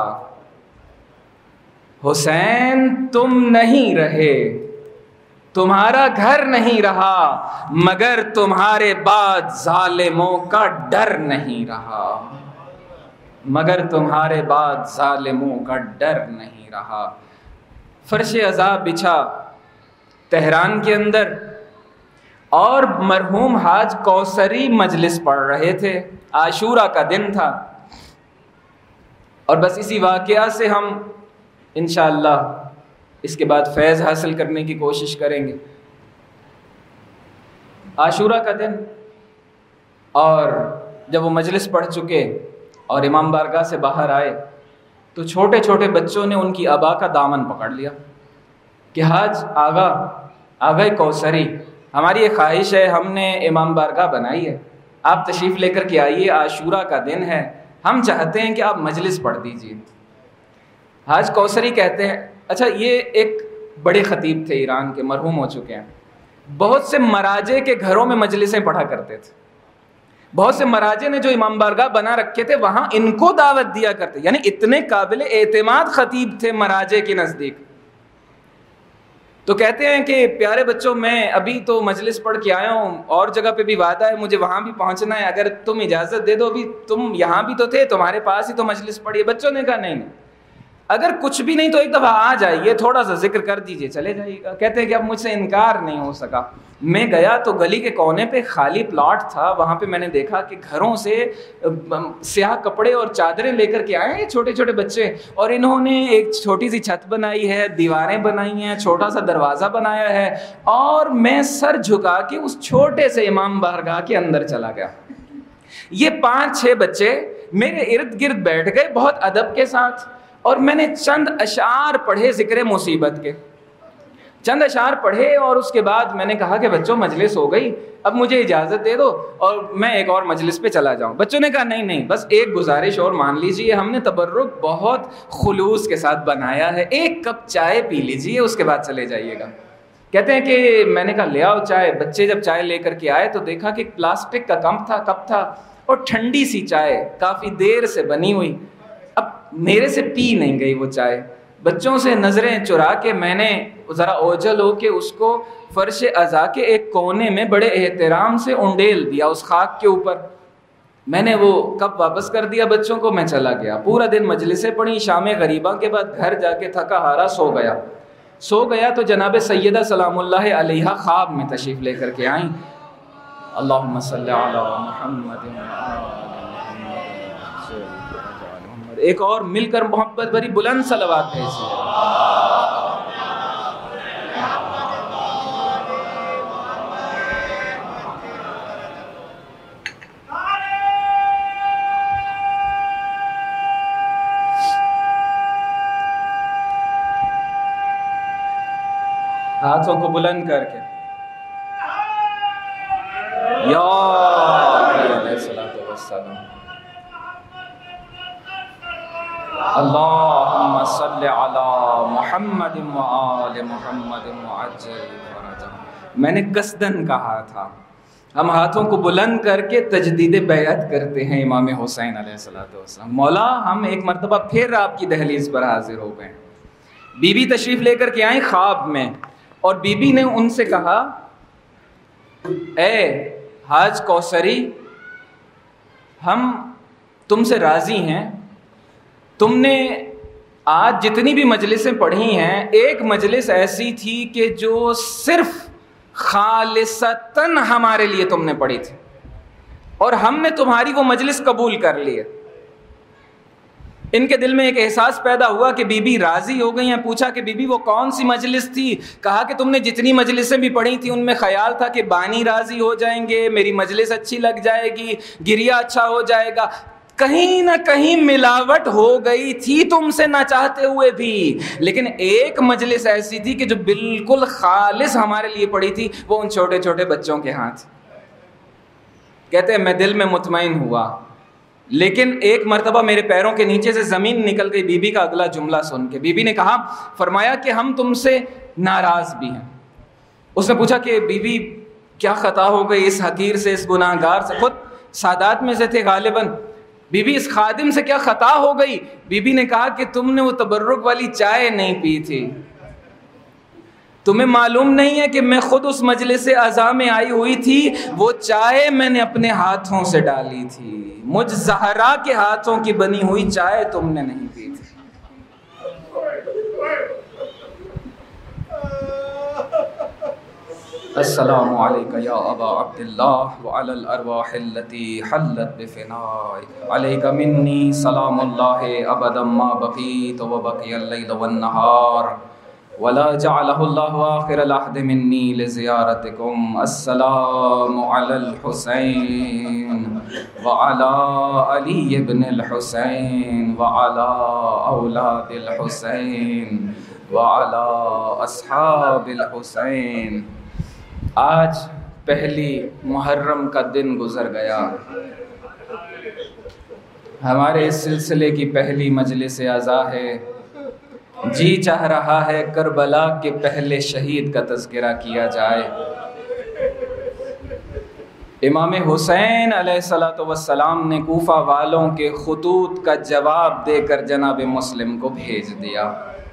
Speaker 1: حسین تم نہیں رہے, تمہارا گھر نہیں رہا, مگر تمہارے بعد ظالموں کا ڈر نہیں رہا. مگر تمہارے بعد ظالموں کا ڈر نہیں رہا۔ فرش عذاب بچھا تہران کے اندر، اور مرحوم حاج کوثری مجلس پڑھ رہے تھے، عاشورہ کا دن تھا، اور بس اسی واقعہ سے ہم انشاءاللہ اس کے بعد فیض حاصل کرنے کی کوشش کریں گے۔ عاشورہ کا دن، اور جب وہ مجلس پڑھ چکے اور امام بارگاہ سے باہر آئے تو چھوٹے چھوٹے بچوں نے ان کی ابا کا دامن پکڑ لیا کہ حاج آغا آغا کوثری، ہماری یہ خواہش ہے، ہم نے امام بارگاہ بنائی ہے، آپ تشریف لے کر کے آئیے، عاشورہ کا دن ہے، ہم چاہتے ہیں کہ آپ مجلس پڑھ دیجئے۔ حاج کوثری کہتے ہیں، اچھا یہ ایک بڑے خطیب تھے ایران کے، مرحوم ہو چکے ہیں، بہت سے مراجع کے گھروں میں مجلسیں پڑھا کرتے تھے، بہت سے مراجع نے جو امام بارگاہ بنا رکھے تھے وہاں ان کو دعوت دیا کرتے، یعنی اتنے قابل اعتماد خطیب تھے مراجع کے نزدیک۔ تو کہتے ہیں کہ پیارے بچوں، میں ابھی تو مجلس پڑھ کے آیا ہوں، اور جگہ پہ بھی وعدہ ہے، مجھے وہاں بھی پہنچنا ہے، اگر تم اجازت دے دو، ابھی تم یہاں بھی تو تھے، تمہارے پاس ہی تو مجلس پڑھی ہے۔ بچوں نے کہا نہیں نہیں، اگر کچھ بھی نہیں تو ایک دفعہ آ جائیے، تھوڑا سا ذکر کر دیجئے، چلے جائیے گا۔ کہتے ہیں کہ اب مجھ سے انکار نہیں ہو سکا، میں گیا تو گلی کے کونے پہ خالی پلاٹ تھا، وہاں پہ میں نے دیکھا کہ گھروں سے سیاہ کپڑے اور چادریں لے کر کے آئے ہیں چھوٹے چھوٹے بچے، اور انہوں نے ایک چھوٹی سی چھت بنائی ہے، دیواریں بنائی ہیں، چھوٹا سا دروازہ بنایا ہے، اور میں سر جھکا کے اس چھوٹے سے امام بارگاہ کے اندر چلا گیا۔ یہ پانچ چھ بچے میرے ارد گرد بیٹھ گئے بہت ادب کے ساتھ، اور میں نے چند اشعار پڑھے ذکر مصیبت کے، چند اشعار پڑھے، اور اس کے بعد میں نے کہا کہ بچوں مجلس ہو گئی، اب مجھے اجازت دے دو اور میں ایک اور مجلس پہ چلا جاؤں۔ بچوں نے کہا نہیں نہیں، بس ایک گزارش اور مان لیجئے، ہم نے تبرک بہت خلوص کے ساتھ بنایا ہے، ایک کپ چائے پی لیجئے، اس کے بعد چلے جائیے گا۔ کہتے ہیں کہ میں نے کہا لے آؤ چائے۔ بچے جب چائے لے کر کے آئے تو دیکھا کہ پلاسٹک کا کپ تھا کپ تھا اور ٹھنڈی سی چائے، کافی دیر سے بنی ہوئی، اب میرے سے پی نہیں گئی وہ چائے۔ بچوں سے نظریں چرا کے میں نے ذرا اوجھل ہو کے اس کو فرش عزا کے ایک کونے میں بڑے احترام سے انڈیل دیا اس خاک کے اوپر۔ میں نے وہ کپ واپس کر دیا بچوں کو، میں چلا گیا۔ پورا دن مجلسیں پڑھی، شام غریبہ کے بعد گھر جا کے تھکا ہارا سو گیا سو گیا تو جناب سیدہ سلام اللہ علیہا خواب میں تشریف لے کر کے آئیں۔ اللہم صلی علی محمد۔ ایک اور مل کر محبت بھری بلند صلوات بھیجیے۔ ہاتھوں کو بلند کر کے یا علیہ الصلوۃ والسلام، اللہم صلی علی محمد وآل محمد وعجل فرجہم۔ میں نے قصدن کہا تھا، ہم ہاتھوں کو بلند کر کے تجدید بیعت کرتے ہیں امام حسین علیہ الصلوۃ والسلام۔ مولا ہم ایک مرتبہ پھر آپ کی دہلیز پر حاضر ہو گئے۔ بی بی تشریف لے کر کے آئیں خواب میں، اور بی بی نے ان سے کہا اے حاج کوثری، ہم تم سے راضی ہیں، تم نے آج جتنی بھی مجلسیں پڑھی ہیں، ایک مجلس ایسی تھی کہ جو صرف خالصتاً ہمارے لیے تم نے پڑھی تھی، اور ہم نے تمہاری وہ مجلس قبول کر لی ہے۔ ان کے دل میں ایک احساس پیدا ہوا کہ بی بی راضی ہو گئی ہیں۔ پوچھا کہ بی بی وہ کون سی مجلس تھی؟ کہا کہ تم نے جتنی مجلسیں بھی پڑھی تھیں ان میں خیال تھا کہ بانی راضی ہو جائیں گے، میری مجلس اچھی لگ جائے گی، گریا اچھا ہو جائے گا، کہیں نہ کہیں ملاوٹ ہو گئی تھی تم سے نہ چاہتے ہوئے بھی، لیکن ایک مجلس ایسی تھی کہ جو بالکل خالص ہمارے لیے پڑی تھی، وہ ان چھوٹے چھوٹے بچوں کے ہاتھ۔ کہتے ہیں میں دل میں مطمئن ہوا، لیکن ایک مرتبہ میرے پیروں کے نیچے سے زمین نکل گئی بی بی کا اگلا جملہ سن کے۔ بی بی نے کہا، فرمایا کہ ہم تم سے ناراض بھی ہیں۔ اس نے پوچھا کہ بی بی کیا خطا ہو گئی اس حقیر سے، اس گناہ گار سے؟ خود سادات میں سے تھے غالباً۔ بی بی اس خادم سے کیا خطا ہو گئی؟ بی بی نے کہا کہ تم نے وہ تبرک والی چائے نہیں پی تھی۔ تمہیں معلوم نہیں ہے کہ میں خود اس مجلس عزا میں آئی ہوئی تھی، وہ چائے میں نے اپنے ہاتھوں سے ڈالی تھی، مجھ زہرا کے ہاتھوں کی بنی ہوئی چائے تم نے نہیں پی تھی۔ السلام علیکم یا ابا عبداللہ وعلی الارواح التي حلت بفنائک، علیک منی سلام اللہ ابدا ما بقیت وبقی اللیل والنہار ولا جعلہ اللہ آخر العہد منی لزیارتکم۔ السلام علی الحسین وعلی علی بن الحسین وعلی اولاد الحسین وعلی اصحاب الحسین۔ آج پہلی محرم کا دن گزر گیا، ہمارے اس سلسلے کی پہلی مجلس عزا ہے۔ جی چاہ رہا ہے کربلا کے پہلے شہید کا تذکرہ کیا جائے۔ امام حسین علیہ الصلوۃ والسلام نے کوفہ والوں کے خطوط کا جواب دے کر جناب مسلم کو بھیج دیا۔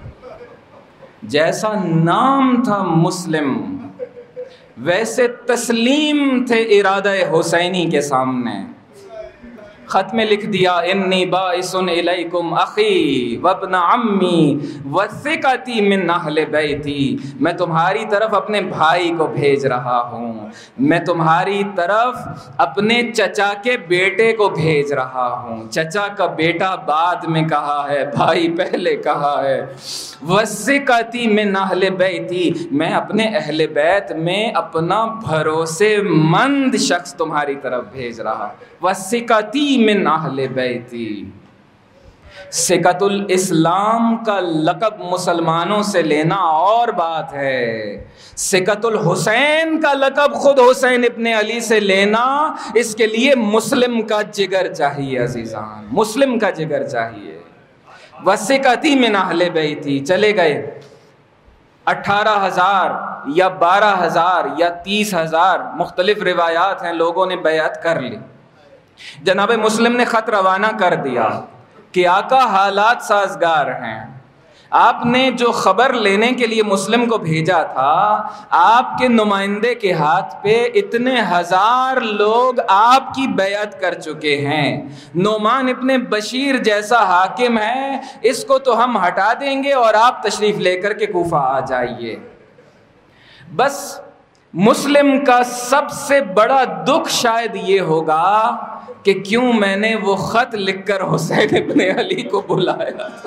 Speaker 1: جیسا نام تھا مسلم، ویسے تسلیم تھے ارادہ حسینی کے سامنے۔ خط میں لکھ دیا انی باعث الیکم اخی وابن عمی وثقتی من اہل بیتی، میں تمہاری طرف اپنے بھائی کو بھیج رہا ہوں، میں تمہاری طرف اپنے چچا کے بیٹے کو بھیج رہا ہوں۔ چچا کا بیٹا بعد میں کہا ہے، بھائی پہلے کہا ہے۔ وثقتی من اہل بیتی، میں اپنے اہل بیت میں اپنا بھروسے مند شخص تمہاری طرف بھیج رہا۔ وثقتی من اہل بیتی، ثقۃ الاسلام کا لقب مسلمانوں سے لینا اور بات ہے، ثقۃ الحسین کا لقب خود حسین ابن علی سے لینا، اس کے لیے مسلم کا جگر چاہیے عزیزان، مسلم کا جگر چاہیے۔ وثقتی من اہل بیتی، چلے گئے۔ اٹھارہ ہزار یا بارہ ہزار یا تیس ہزار مختلف روایات ہیں، لوگوں نے بیعت کر لی۔ جناب مسلم نے خط روانہ کر دیا کہ آقا حالات سازگار ہیں، آپ نے جو خبر لینے کے لیے مسلم کو بھیجا تھا، آپ کے نمائندے کے ہاتھ پہ اتنے ہزار لوگ آپ کی بیعت کر چکے ہیں، نعمان ابن بشیر جیسا حاکم ہے، اس کو تو ہم ہٹا دیں گے اور آپ تشریف لے کر کے کوفہ آ جائیے۔ بس مسلم کا سب سے بڑا دکھ شاید یہ ہوگا کہ کیوں میں نے وہ خط لکھ کر حسین ابن علی کو بلایا تھا۔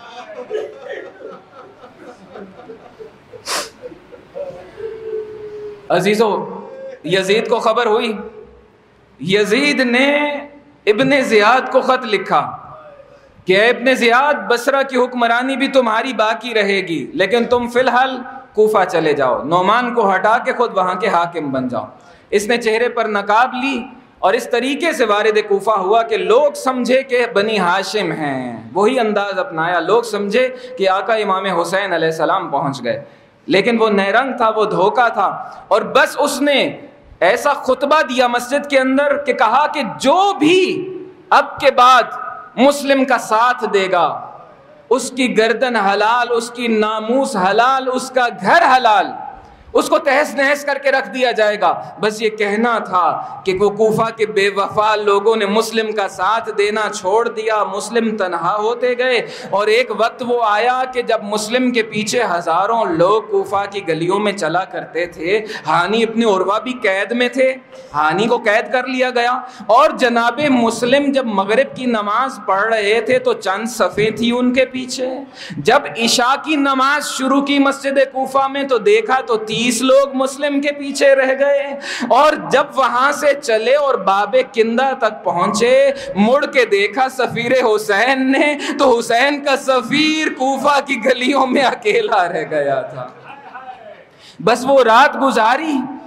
Speaker 1: عزیزو، یزید کو خبر ہوئی، یزید نے ابن زیاد کو خط لکھا کہ اے ابن زیاد، بصرہ کی حکمرانی بھی تمہاری باقی رہے گی، لیکن تم فی الحال کوفہ چلے جاؤ، نعمان کو ہٹا کے خود وہاں کے حاکم بن جاؤ۔ اس نے چہرے پر نقاب لی اور اس طریقے سے وارد کوفہ ہوا کہ لوگ سمجھے کہ بنی ہاشم ہیں، وہی انداز اپنایا، لوگ سمجھے کہ آقا امام حسین علیہ السلام پہنچ گئے، لیکن وہ نیرنگ تھا، وہ دھوکہ تھا۔ اور بس اس نے ایسا خطبہ دیا مسجد کے اندر کہ کہا کہ جو بھی اب کے بعد مسلم کا ساتھ دے گا، اس کی گردن حلال، اس کی ناموس حلال، اس کا گھر حلال، اس کو تہس نہس کر کے رکھ دیا جائے گا۔ بس یہ کہنا تھا کہ وہ کوفہ کے بے وفا لوگوں نے مسلم کا ساتھ دینا چھوڑ دیا، مسلم تنہا ہوتے گئے، اور ایک وقت وہ آیا کہ جب مسلم کے پیچھے ہزاروں لوگ کوفہ کی گلیوں میں چلا کرتے تھے، ہانی ابن عروہ بھی قید میں تھے، ہانی کو قید کر لیا گیا، اور جناب مسلم جب مغرب کی نماز پڑھ رہے تھے تو چند صفیں تھی ان کے پیچھے، جب عشاء کی نماز شروع کی مسجد کوفہ میں تو دیکھا تو تیس لوگ مسلم کے پیچھے رہ گئے، اور جب وہاں سے چلے اور باب کندہ تک پہنچے، مڑ کے دیکھا سفیر حسین نے، تو حسین کا سفیر کوفہ کی گلیوں میں اکیلا رہ گیا تھا۔ بس وہ رات گزاری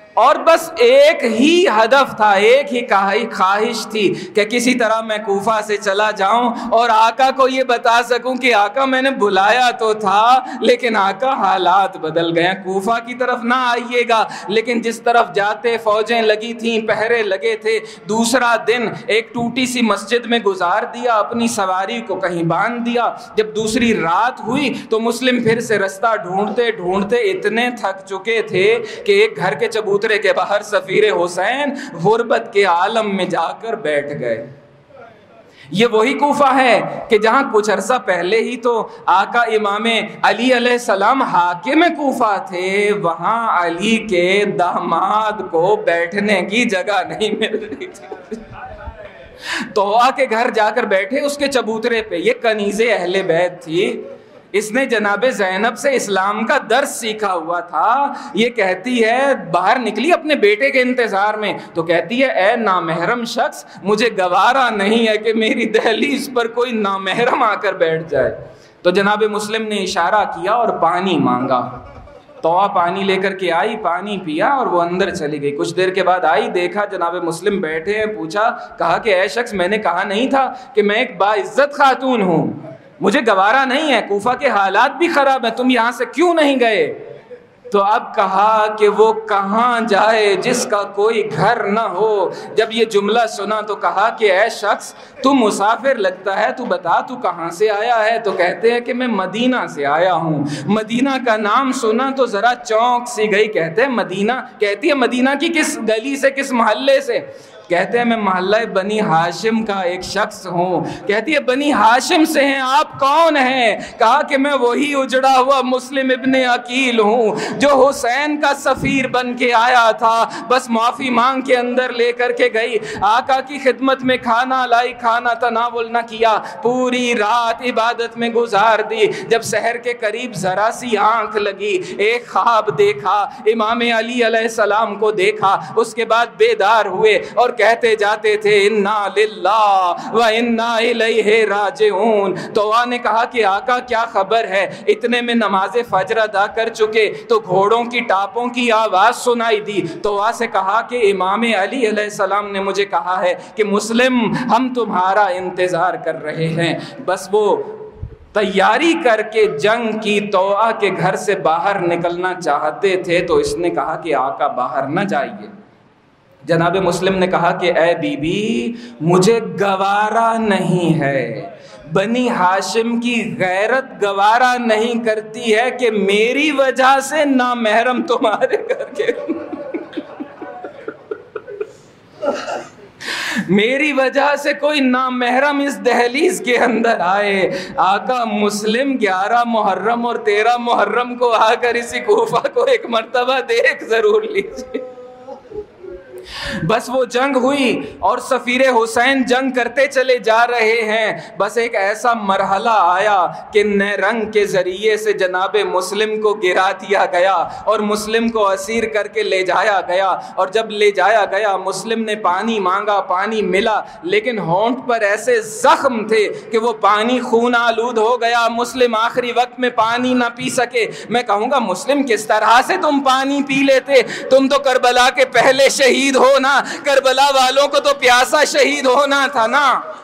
Speaker 1: اور بس ایک ہی ہدف تھا، ایک ہی خواہش تھی کہ کسی طرح میں کوفہ سے چلا جاؤں اور آقا کو یہ بتا سکوں کہ آقا میں نے بلایا تو تھا لیکن آقا حالات بدل گئے، کوفہ کی طرف نہ آئیے گا۔ لیکن جس طرف جاتے فوجیں لگی تھیں، پہرے لگے تھے۔ دوسرا دن ایک ٹوٹی سی مسجد میں گزار دیا، اپنی سواری کو کہیں باندھ دیا۔ جب دوسری رات ہوئی تو مسلم پھر سے رستہ ڈھونڈتے ڈھونڈتے اتنے تھک چکے تھے کہ ایک گھر کے چبوترے کے باہر سفیر حسین غربت کے عالم میں جا کر بیٹھ گئے۔ یہ وہی کوفہ ہے کہ جہاں کچھ عرصہ پہلے ہی تو آقا امام علی علیہ السلام حاکم کوفہ تھے، وہاں علی کے داماد کو بیٹھنے کی جگہ نہیں مل رہی تھی، توآ کے گھر جا کر بیٹھے اس کے چبوترے پہ۔ یہ کنیز اہل بیت تھی، اس نے جناب زینب سے اسلام کا درس سیکھا ہوا تھا۔ یہ کہتی ہے، باہر نکلی اپنے بیٹے کے انتظار میں تو کہتی ہے اے نامحرم شخص، مجھے گوارا نہیں ہے کہ میری دہلیز پر کوئی نامحرم آ کر بیٹھ جائے۔ تو جناب مسلم نے اشارہ کیا اور پانی مانگا، توآ پانی لے کر کے آئی، پانی پیا اور وہ اندر چلی گئی۔ کچھ دیر کے بعد آئی، دیکھا جناب مسلم بیٹھے ہیں، پوچھا، کہا کہ اے شخص، میں نے کہا نہیں تھا کہ میں ایک باعزت خاتون ہوں، مجھے گوارا نہیں ہے، کوفہ کے حالات بھی خراب ہیں، تم یہاں سے کیوں نہیں گئے؟ تو اب کہا کہ وہ کہاں جائے جس کا کوئی گھر نہ ہو۔ جب یہ جملہ سنا تو کہا کہ اے شخص، تو مسافر لگتا ہے، تو بتا تو کہاں سے آیا ہے؟ تو کہتے ہیں کہ میں مدینہ سے آیا ہوں۔ مدینہ کا نام سنا تو ذرا چونک سی گئی، کہتے ہیں مدینہ، کہتی ہے مدینہ کی کس گلی سے، کس محلے سے؟ کہتے ہیں میں محلہ بنی ہاشم کا ایک شخص ہوں۔ کہتی ہے بنی ہاشم سے ہیں، آپ کون ہیں؟ کہا کہ میں وہی اجڑا ہوا مسلم ابن عقیل ہوں جو حسین کا سفیر بن کے آیا تھا، بس معافی مانگ کے اندر لے کر کے گئی، آقا کی خدمت میں کھانا لائی، کھانا تناول نہ کیا، پوری رات عبادت میں گزار دی۔ جب سحر کے قریب ذرا سی آنکھ لگی، ایک خواب دیکھا، امام علی علیہ السلام کو دیکھا، اس کے بعد بیدار ہوئے اور کہتے جاتے تھے انا للہ و انا الیہ راجعون۔ توآ نے کہا کہ آقا کیا خبر ہے؟ اتنے میں نماز فجر ادا کر چکے تو گھوڑوں کی ٹاپوں کی آواز سنائی دی۔ توآ سے کہا کہ امام علی علیہ السلام نے مجھے کہا ہے کہ مسلم ہم تمہارا انتظار کر رہے ہیں۔ بس وہ تیاری کر کے جنگ کی توآ کے گھر سے باہر نکلنا چاہتے تھے تو اس نے کہا کہ آقا باہر نہ جائیے۔ جناب مسلم نے کہا کہ اے بی بی، مجھے گوارا نہیں ہے، بنی ہاشم کی غیرت گوارا نہیں کرتی ہے کہ میری وجہ سے نامحرم تمہارے گھر کے میری وجہ سے کوئی نامحرم اس دہلیز کے اندر آئے۔ آقا مسلم گیارہ محرم اور تیرہ محرم کو آ کر اسی کوفہ کو ایک مرتبہ دیکھ ضرور لیجیے۔ بس وہ جنگ ہوئی اور سفیر حسین جنگ کرتے چلے جا رہے ہیں۔ بس ایک ایسا مرحلہ آیا کہ نیرنگ کے ذریعے سے جناب مسلم کو گرا دیا گیا اور مسلم کو اسیر کر کے لے جایا گیا، اور جب لے جایا گیا مسلم نے پانی مانگا، پانی ملا، لیکن ہونٹ پر ایسے زخم تھے کہ وہ پانی خون آلود ہو گیا۔ مسلم آخری وقت میں پانی نہ پی سکے۔ میں کہوں گا مسلم کس طرح سے تم پانی پی لیتے؟ تم تو کربلا کے پہلے شہید ہونا، کربلا والوں کو تو پیاسا شہید ہونا تھا نا۔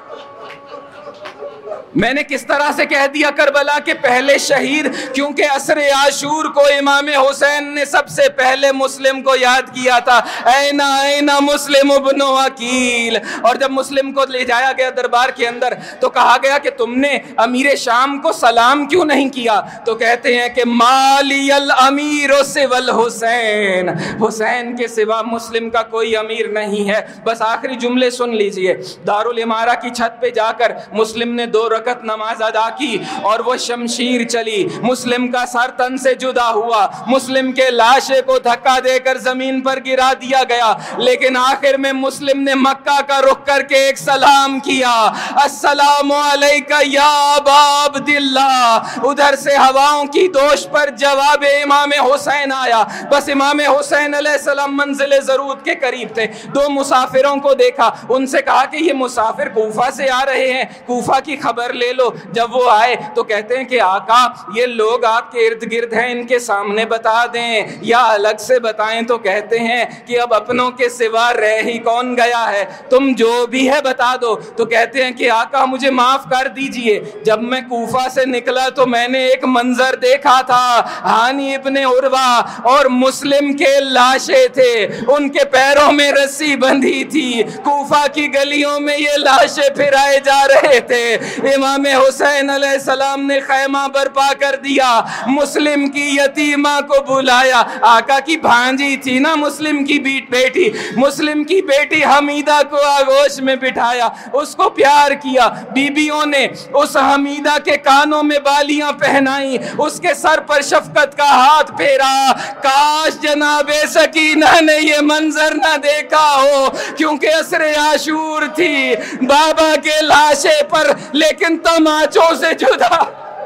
Speaker 1: میں نے کس طرح سے کہہ دیا کربلا کے پہلے شہید؟ کیونکہ عصر عاشور کو امام حسین نے سب سے پہلے مسلم کو یاد کیا تھا، اینا اینا مسلم ابن عقیل۔ اور جب مسلم کو لے جایا گیا دربار کے اندر تو کہا گیا کہ تم نے امیر شام کو سلام کیوں نہیں کیا؟ تو کہتے ہیں کہ مالی الامیر سوى الحسین، حسین کے سوا مسلم کا کوئی امیر نہیں ہے۔ بس آخری جملے سن لیجئے۔ دارالامارہ کی چھت پہ جا کر مسلم نے دو رکعت نماز ادا کی اور وہ شمشیر چلی، مسلم کا سر تن سے جدا ہوا، مسلم کے لاشے کو دھکا دے کر زمین پر گرا دیا گیا، لیکن آخر میں مسلم نے مکہ کا رخ کر کے ایک سلام کیا، السلام علیکہ یا ابا عبداللہ۔ ادھر سے ہواؤں کی دوش پر جواب امام حسین آیا۔ بس امام حسین علیہ السلام منزل زرود کے قریب تھے، دو مسافروں کو دیکھا، ان سے کہا کہ یہ مسافر کوفہ سے آ رہے ہیں، کوفہ کی خبر خبر لے لو. جب وہ آئے تو کہتے ہیں کہ آقا یہ لوگ آپ کے ارد گرد ہیں, ان کے سامنے بتا دیں یا الگ سے بتائیں. تو کہتے ہیں کہ اب اپنوں کے سوا رہ ہی کون گیا ہے, تم جو بھی ہے بتا دو. تو کہتے ہیں کہ آقا مجھے معاف کر دیجئے, جب میں کوفہ سے نکلا تو میں نے ایک منظر دیکھا تھا, ہانی ابن عروہ اور مسلم کے لاشیں تھے, ان کے پیروں میں رسی بندھی تھی, کوفہ کی گلیوں میں یہ لاشیں پھرائے جا رہے تھے. امام حسین علیہ السلام نے خیمہ برپا کر دیا, مسلم کی یتیمہ کو بلایا. آقا کی بھانجی تھی نا مسلم کی بیٹی, مسلم کی بیٹی حمیدہ کو آغوش میں بٹھایا, اس کو پیار کیا. بیبیوں نے اس حمیدہ کے کانوں میں بالیاں پہنائی, اس کے سر پر شفقت کا ہاتھ پھیرا. کاش جناب سکینہ نے یہ منظر نہ دیکھا ہو, کیونکہ عصر عاشور تھی, بابا کے لاشے پر لیکن تماچوں سے جدا.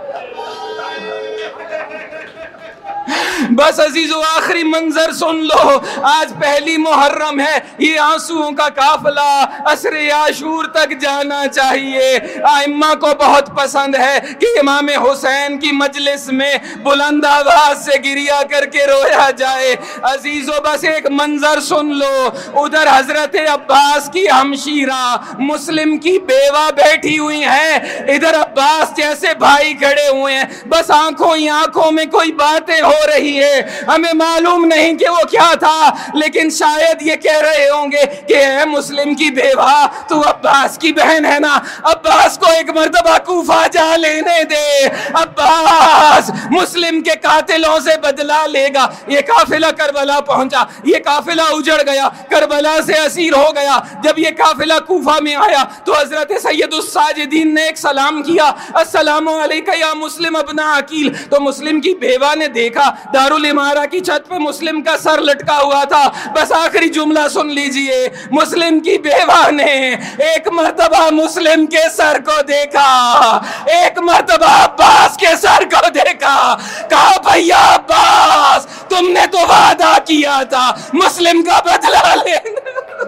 Speaker 1: بس عزیزو آخری منظر سن لو, آج پہلی محرم ہے, یہ آنسوؤں کا قافلہ عصر عاشور تک جانا چاہیے. ائمہ کو بہت پسند ہے کہ امام حسین کی مجلس میں بلند آواز سے گریہ کر کے رویا جائے. عزیزو بس ایک منظر سن لو, ادھر حضرت عباس کی ہمشیرہ مسلم کی بیوہ بیٹھی ہوئی ہیں, ادھر عباس جیسے بھائی کھڑے ہوئے ہیں, بس آنکھوں ہی آنکھوں میں کوئی باتیں ہو رہی ہے. ہمیں معلوم نہیں کہ وہ کیا تھا, لیکن شاید یہ کہہ رہے ہوں گے کہ اے مسلم کی بیوہ تو عباس کی بہن ہے نا, عباس کو ایک مرتبہ کوفہ جا لینے دے, عباس مسلم کے قاتلوں سے بدلہ لے گا. یہ قافلہ کربلا پہنچا, یہ قافلہ اجڑ گیا, کربلا سے اسیر ہو گیا. جب یہ قافلہ کوفہ میں آیا تو حضرت سید الساجدین نے ایک سلام کیا, السلام علیکہ یا مسلم ابن عقیل. تو مسلم کی بیوہ نے دیکھا دارالامارہ کی چھت پہ مسلم کا سر لٹکا ہوا تھا. بس آخری جملہ سن لیجئے, مسلم کی بیوہ نے ایک مرتبہ مسلم کے سر کو دیکھا, ایک مرتبہ عباس کے سر کو دیکھا, کہا بھیا عباس تم نے تو وعدہ کیا تھا مسلم کا بدلہ لینا.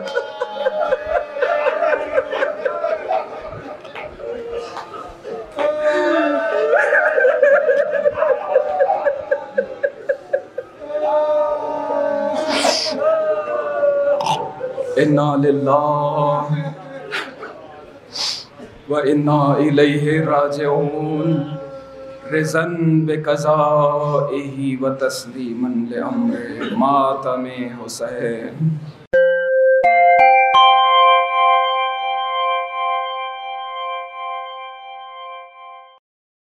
Speaker 1: انا للہ و انا الیہ راجعون, رضاً بقضائہ و تسلیما لامرہ ماتم حسین.